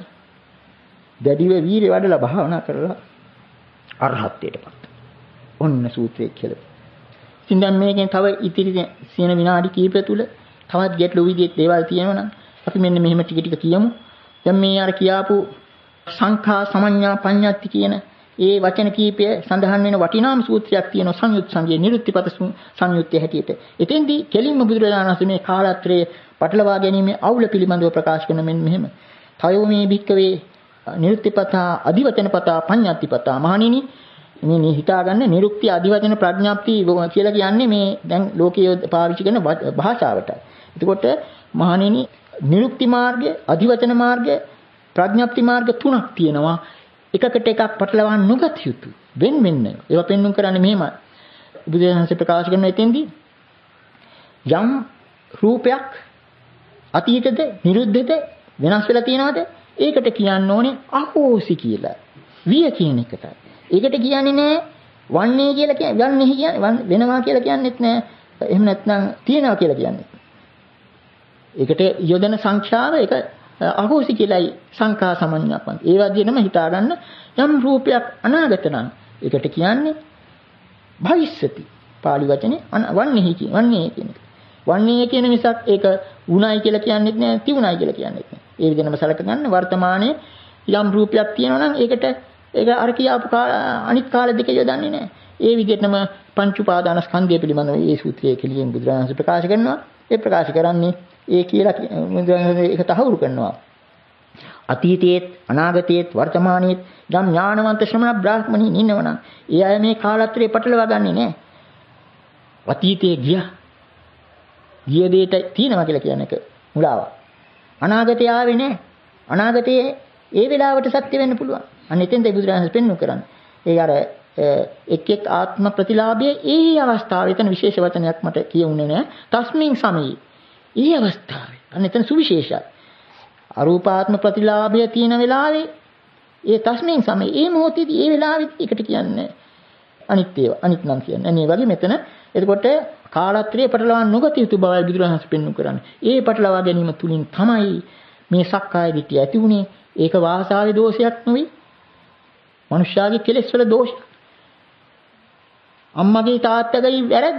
දැඩිව වීරිය වඩලා භාවනා කරලා අරහත්ත්වයටපත්. ඔන්න සූත්‍රයේ කියලා. ඉතින් දැන් මේකෙන් තව ඉතිරි සියන විනාඩි කිහිපය තුල තවත් ගැටළු විදිහේ දේවල් තියෙනවා නම් අපි මෙන්න මෙහෙම ටික ටික කියමු. දැන් මේ අර කියාපු සංඛා සමඤ්ඤා පඤ්ඤාති කියන ඒ වචන කීපය සඳහන් වෙන වටිනාම සූත්‍රයක් තියෙනවා සංයුත් සංගයේ නිරුත්තිපත සංයුත්තේ හැටියට. එතෙන්දී කෙලින්ම බුදුරජාණන් වහන්සේ මේ කාලත්‍රයේ පටලවා ගැනීමේ අවුල පිළිබඳව ප්‍රකාශ කරන මෙන්න මෙහෙම. තයෝ මේ භික්කවේ නිරුත්තිපතා අධිවචනපතා පඤ්ඤාතිපතා මහණෙනි මේ හිතාගන්න නිරුක්ති අධිවචන ප්‍රඥාප්ති කියලා කියන්නේ මේ දැන් ලෝකයේ පාවිච්චි කරන භාෂාවට. එතකොට මහණෙනි නිරුක්ති මාර්ගය අධිවචන මාර්ගය ප්‍රඥාප්ති මාර්ග තුනක් තියෙනවා. එකකට එකක් පටලවා නොගත යුතු වෙන වෙන්න. ඒවා පෙන්වුම් කරන්නේ මෙහෙමයි. බුදුරජාණන්සේ ප්‍රකාශ කරන එතෙන්දී යම් රූපයක් අතීතද නිරුද්ධද වෙනස් වෙලා තියෙනවද? ඒකට කියන්න ඕනේ අහෝසි කියලා. විය කියන එකට. ඒකට කියන්නේ නෑ වන්නේ කියලා කියන්නේ යන්නේ කියන්නේ වෙනවා කියලා කියන්නේත් නෑ. එහෙම නැත්නම් තියනවා කියලා කියන්නේ. ඒකට යොදන සංඛ්‍යාව ඒක අහෝසි කියලායි සංඛා සමඤ්ඤාපන්. ඒ වගේම හිතාගන්න යම් රූපයක් අනාගත නම් ඒකට කියන්නේ භවිෂ්‍යති. පාලි වචනේ වන්නේ කියන එක. වන්නේ කියන මිසක් ඒක උණයි කියලා කියන්නේත් නෑ තියුණයි කියලා කියන්නේත් නෑ. ඒ විදිහටම සලක ගන්න වර්තමානයේ යම් රූපයක් තියෙනවා නම් ඒකට ඒක අර කියාපු අනිත් කාල දෙක යොදන්නේ නෑ. ඒ විදිහටම පංච උපාදානස්කන්ධය පිළිබඳව මේ සූත්‍රයේ කෙලියෙන් බුදුරජාණන් වහන්සේ ප්‍රකාශ කරනවා. ඒ ප්‍රකාශ කරන්නේ ඒ කියලා ඒක තහවුරු කරනවා. අතීතයේත් අනාගතයේත් වර්තමානයේත් යම් ඥානවන්ත ශ්‍රමණ බ්‍රාහ්මණීන් ඉන්නවනම් ඒ අය මේ කාලත්‍රේ පටලවා ගන්නෙ නෑ. අතීතයේ ගිය දෙයට තියෙනවා කියලා කියන එක මුලාවක්. අනාගතය ආවේ නෑ. අනාගතයේ ඒ වෙලාවට සත්‍ය වෙන්න පුළුවන්. අන්න එතෙන්ද බුදුරජාණන් පෙන්වු කරන්නේ. ඒ අර එක් ආත්ම ප්‍රතිලාභයේ ඒ අවස්ථාවේ එතන විශේෂ වචනයක් මට කියුන්නේ නෑ. තස්මින් සමයේ. ඒ අවස්ථාවේ. අන්න එතන සුවිශේෂයි. අරූපාත්ම ප්‍රතිලාභය තියෙන වෙලාවේ ඒ තස්මින් සමයේ ඒ මොහොතේදී ඒ වෙලාවේදී එකට කියන්නේ අනිත් ඒවා. අනිත් නම් කියන්නේ. අනේ වගේ මෙතන එතකොට කාලත්‍රයේ පටලවා නොගත යුතු බවයි බුදුරජාණන් පෙන්වු කරන්නේ. ඒ පටලවා ගැනීම තුලින් තමයි මේ සක්කාය දිට්ඨිය ඇති වුණේ. ඒක වාසාවේ දෝෂයක් නෙවෙයි. මනුෂ්‍යයාගේ කෙලෙස් වල දෝෂය. අම්මගේ තාත්තගේ වැරද්ද.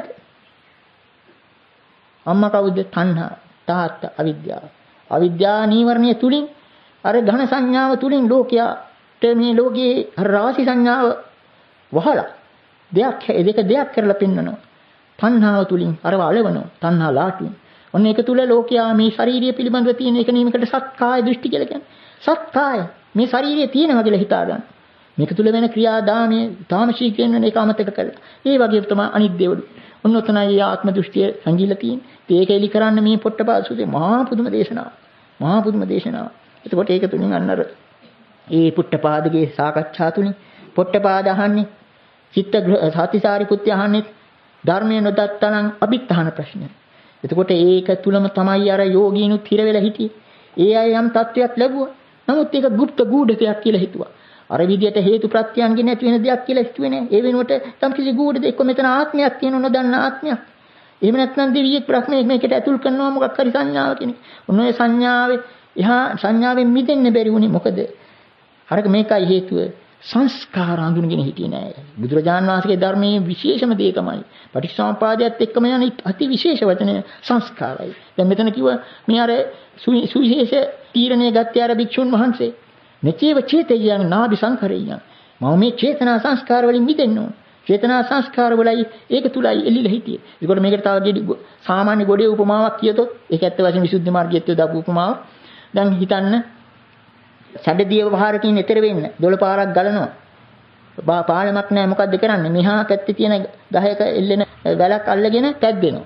අම්මා කවුද? තණ්හා. තාත්තා අවිද්‍යාව. අවිද්‍යා නීවරණය තුලින් අර ඝන සංඥාව තුලින් ලෝකයට මේ ලෝකයේ රාශි සංඥාව වහලා දෙයක් කරලා පෙන්වනවා. තණ්හාව තුලින් අරව අලවනවා. තණ්හා ලාටුවෙන්. ඔන්න ඒක තුල ලෝකයා මේ ශාරීරිය පිළිබඳව තියෙන එක නීමකට සත්කාය දෘෂ්ටි කියලා කියන්නේ. සත්කාය මේ ශාරීරිය තියෙනවා කියලා හිතා ගන්න. මේක තුල වෙන ක්‍රියාදාමයේ තාමශී කියන එක අමතක කරලා. ඒ වගේ තමයි අනිත් දේවලු. ඔන්න ඔතනයි ආත්ම දෘෂ්ටිය සංගීලා තියෙන්නේ. ඒක එලි කරන්න මේ පොට්ටපාද සූත්‍රයේ මහා පුදුම දේශනාව. මහා පුදුම දේශනාව. එතකොට ඒක තුලින් අන්නර ඒ පුට්ටපාදගේ සාකච්ඡා තුලින් පොට්ටපාද අහන්නේ චිත්ත සාතිසාරිපුත්‍ය අහන්නේ ධර්මයේ නොදත්තනම් අභිත්තහන ප්‍රශ්නය. එතකොට ඒක තුලම තමයි අර යෝගීනුත් හිර වෙලා හිටියේ. ඒ අය යම් තත්වයක් ලැබුවා. නමුත් ඒක গুপ্ত ගුඪ දෙයක් කියලා හිතුවා. අර විදියට හේතු ප්‍රත්‍යයන්ගේ නැති වෙන දෙයක් කියලා හිතුවේ නෑ. ඒ වෙනුවට තම කිසි ගුඪ දෙයක් මෙතන ආත්මයක් තියෙන නොදන්න ආත්මයක්. එහෙම නැත්නම් දෙවියෙක් බ්‍රහ්මයෙක් මේකට ඇතුල් කරනවා මොකක් හරි සංඥාවකින්. ඔන්න ඔය සංඥාවේ එහා සංඥාවෙන් මිදෙන්න බැරි වුණේ මොකද? අරක මේකයි හේතුව. සංස්කාර අඳුනගෙන හිටියේ නෑ. බුදුරජාණන් වහන්සේගේ ධර්මයේ විශේෂම දේ තමයි පටිච්චසමුපාදයට එක්කම යන අති විශේෂ වචනය සංස්කාරයි. දැන් මෙතන කිව්ව මේ අර සුවිශේෂ තීරණය ගත්තේ අර භික්ෂුන් වහන්සේ. මෙචේව චේතයන් නාභි සංකරේයන්. මම මේ චේතනා සංස්කාර වලින් මිදෙන්න ඕන. චේතනා සංස්කාර වලයි ඒක තුලයි එල්ලිලා හිටියේ. ඒකට මේකට තව සාමාන්‍ය ගොඩේ උපමාවක් කියතොත් ඒක ඇත්ත වශයෙන්ම විසුද්ධි මාර්ගයේත් දාපු උපමාවක්. දැන් හිතන්න සැඩදිය වහරකින් එතර වෙන්න 12 පාරක් ගලනවා. පාලමක් නැහැ මොකද්ද කරන්නේ? මෙහා පැත්තේ තියෙන ගහයක එල්ලෙන වැලක් අල්ලගෙන පැද්දෙනවා.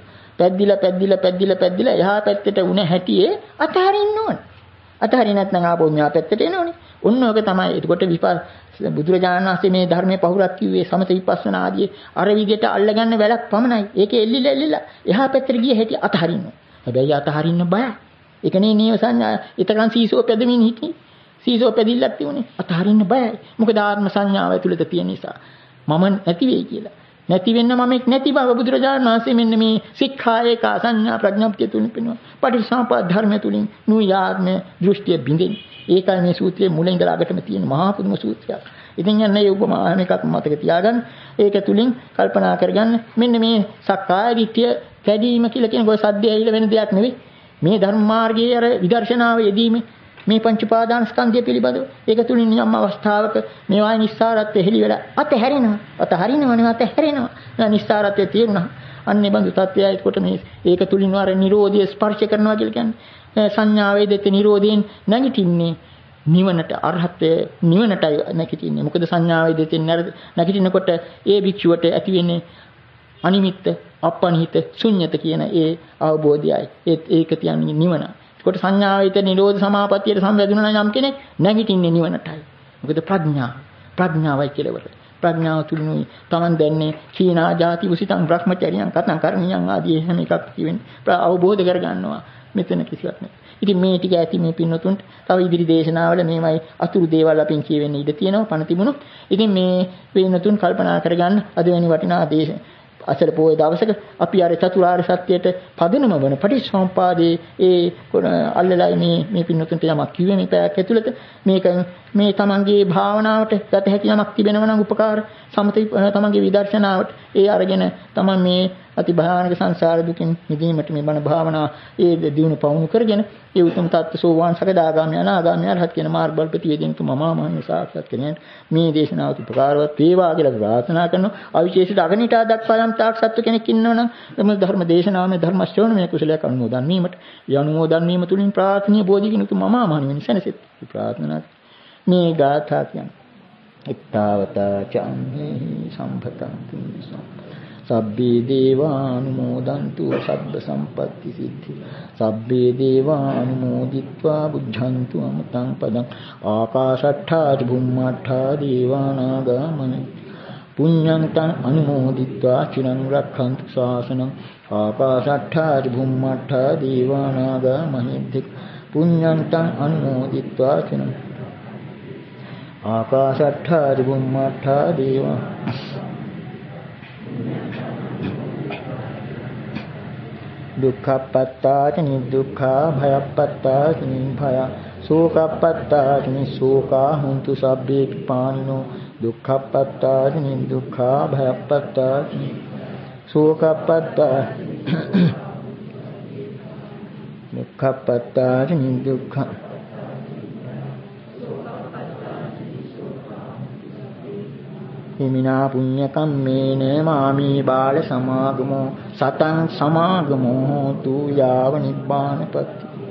පැද්දිලා එහා පැත්තට උණ හැටියේ අතහරින්න ඕන. අතහරින්න නැත්නම් ආපහු මෙහා පැත්තට එනෝනේ. ඔන්න ඔක තමයි. එතකොට බුදුරජාණන් වහන්සේ මේ ධර්මයේ පහුරක් කිව්වේ සමත විපස්සනා ආදී අර විදිහට අල්ලගන්න වැලක් පමණයි. ඒකේ එල්ලිලා එහා පැත්තට ගිය හැටි අතහරින්න. හැබැයි අතහරින්න බයයි. ඒකනේ නේව සංඥා. ඊතකන් සීසෝ පැදමින් හිටියේ. සීසෝ පැදිල්ලක් තියුනේ. අතහරින්න බයයි. මොකද ආත්ම සංඥාව ඇතුළත තියෙන නිසා. මම නැති වෙයි කියලා. නැති වෙන්න මමෙක් නැති බව බුදුරජාණන් වහන්සේ මෙන්න මේ සික්ඛායක සංඥා ප්‍රඥාප්තිය තුලින් පෙන්වනවා. පටිච්චසමුප්පාද ධර්මය තුලින් නුයාත්ම දෘෂ්ටිය බිඳෙන්නේ. ඒකයි මේ සූත්‍රයේ මුල ඉඳලා අගටම තියෙන මහා පුදුම සූත්‍රයක්. ඉතින් යන්නේ මේ උපමාන එකක් මතක තියාගන්න. ඒක තුලින් කල්පනා කරගන්න මෙන්න මේ සක්කාය දිට්ඨිය කැඩීම කියලා කියන ගොය සද්දය ඇවිල්ලා වෙන දෙයක් නෙවෙයි. මේ ධර්ම මාර්ගයේ අර විදර්ශනාව යෙදීමේ මේ පංච උපාදාන ස්කන්ධය පිළිබඳව ඒක තුලින් යම් අවස්ථාවක මේවායි නිස්සාරත්වය හෙළි වෙලා අතහැරෙනවා නිස්සාරත්වය තේරුණා අන්නේ බඳු තත්ත්වයයි කොට මේ ඒක තුලින් වර නිරෝධය ස්පර්ශ කරනවා කියලා කියන්නේ සංඥාවේ දෙත නිරෝධයෙන් නැගිටින්නේ නිවනට අරහත්ත්වය නිවනටයි නැගිටින්නේ මොකද සංඥාවේ දෙතෙන් නැගිටිනකොට ඒ භික්ෂුවට ඇති වෙන්නේ අනිමිත්ත අපනිහිත ශුන්්‍යත කියන ඒ අවබෝධයයි ඒක කියන්නේ නිවන. ඒකට සංඥාවිත නිරෝධ සමාපත්තියට සම්බන්ධුන නම් කෙනෙක් නැගිටින්නේ නිවනටයි. මොකද ප්‍රඥාවයි කෙලවර. ප්‍රඥාව තුලිනුයි Taman දැන්නේ සීනා ජාති උසිතං බ්‍රහ්මචර්යයන් කතං කරණියන් ආදී හැම එකක් කියවෙන්නේ අවබෝධ කරගන්නවා. මෙතන කිසිවක් නැහැ. ඉතින් මේ ටික ඇති මේ පින්නතුන්ට තව ඉදිරි දේශනාවල මේවයි අතුරු දේවල් අපින් කියවෙන්න ඉඩ තියෙනවා පණ තිබුණොත්. ඉතින් මේ පින්නතුන් කල්පනා කරගන්න අද වෙනි වටිනා අසල පොයේ දවසක අපි අර චතුරාර්ය සත්‍යයට පදනම වන පටිච්චසමුපාදයේ ඒ අල්ලලයි මේ පින්නතුන්ට යමක් කිව්වේ මේ පැයක් ඇතුළත මේක මේ තමන්ගේ භාවනාවට ගත හැකි යමක් තිබෙනවා නම් උපකාර තමන්ගේ විදර්ශනාවට ඒ අරගෙන තමන් මේ අති භයානක සංසාර දුකින් මිදීමට මේ බණ භාවනා ඒ දිනු පවුණු කරගෙන ඒ උතුම් තත්ත්ව සෝවාන් සකදාගාමී අනාගාමී අරහත් කියන මාර්ග බල ප්‍රතිවේදින් මහා සාක්ෂාත් කරගෙන මේ දේශනාවට උපකාරවත් වේවා කියලා ප්‍රාර්ථනා කරනවා. අවිශේෂිත අගනිටා දක්වා යන්තාක් සත්ව කෙනෙක් ඉන්නවනම් එම ධර්ම දේශනාවේ ධර්ම ශ්‍රවණමය කුසලයක් අනුමෝදන් වීමට ඒ අනුමෝදන් වීම තුලින් ප්‍රාර්ථනීය බෝධිගිනුතු මම මහණෙනි සැනසෙත් ප්‍රාර්ථනා මේ ගාථා කියන්නේ එක්තාවතා චම්හි සම්පතං පුඤ්ඤසං සබ්බේ දේවානුමෝදන්තු සබ්බ සම්පත්ති සිද්ධි සබ්බේ දේවානුමෝදිත්වා බුද්ධන්තු අමතං පදං ආකාශට්ඨා චුම්මට්ඨා දේවානාගා මහිද්దిక පුඤ්ඤං තං අනුමෝදිත්වා චිරං රක්ඛන්තු ශාසනං ආකාශට්ඨා චුම්මට්ඨා දේවානාගා මහිද්దిక පුඤ්ඤං තං අනුමෝදිත්වා චිරං ආකාශට්ඨා චුම්මට්ඨා දේවා දුක්ඛප්පත්තාච නිදුක්ඛා භයප්පත්තාච නිභය සෝකප්පත්තාච නිසෝකා හුන්තු සබ්බේ පානිනෝ දුක්ඛප්පත්තාච නිදුක්ඛා භයප්පත්තාච සෝකප්පත්තා දුක්ඛප්පත්තාච නිදුක්ඛා හිමිනා පුඤ්ඤ කම්මේන මාමී බාල සමාගමෝ සතං සමාගමෝ හෝතු යාව නිබ්බානපති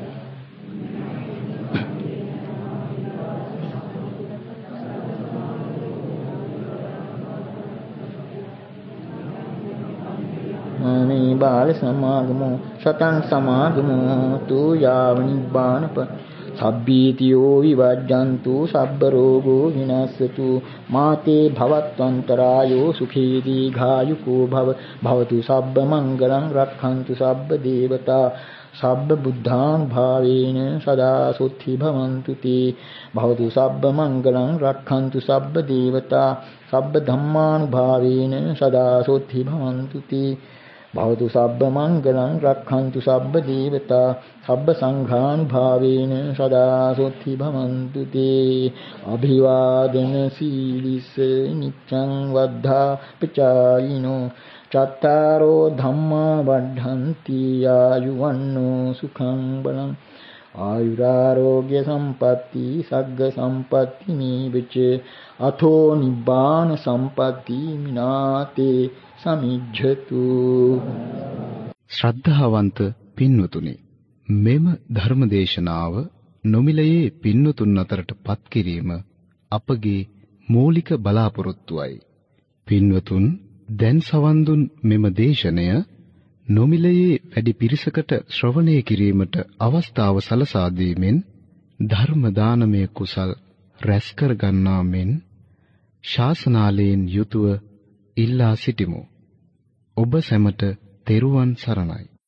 මාමී බාල සමාගමෝ සතං සමාගමෝ හෝතු යාව නිබ්බානපති සබ්බීතියෝ විවජ්ජන්තු සබ්බ රෝගෝ විනස්සතු මාතේ භවත්වන්තරායෝ සුඛී දීඝායුකෝ භවතු සබ්බ මංගලං රක්ඛන්තු සබ්බ දේවතා සබ්බ බුද්ධානුභාවේන සදා සොත්ති භවන්තු තේ භවතු සබ්බ මංගලං රක්ඛන්තු සබ්බ දේවතා සබ්බ ධම්මානුභාවේන සදා සොත්ති භවන්තු තේ භවතු සබ්බ මංගලං රක්ඛන්තු සබ්බ දේවතා සබ්බ සංඝානුභාවේන සදා සොත්ති භවන්තු තේ අභිවාදන සීලිස නිච්ඡං වද්ධා පචායිනෝ චත්තාරෝ ධම්මා වඩ්ඩන්ති ආයුවන්නෝ සුඛං බලං ආයුරාෝග්‍ය සම්පatti සග්ග සම්පatti නීවච අතෝ නිබ්බාන සම්පatti මිනාතේ සමිජ්ජතු. ශ්‍රද්ධාවන්ත පින්වතුනි, මෙම ධර්මදේශනාව නොමිලයේ පින්වතුන් අතරට පත් කිරීම අපගේ මූලික බලාපොරොත්තුවයි. පින්වතුන් දැන් සවන් දුන් මෙම දේශනය නොමිලයේ වැඩි පිරිසකට ශ්‍රවණය කිරීමට අවස්ථාව සලසා දීමෙන් ධර්ම දානමය කුසල් රැස් කර ගන්නා මෙන් ශාසනාලයෙන් යුතුව ඉල්ලා සිටිමු. ඔබ සැමට තෙරුවන් සරණයි.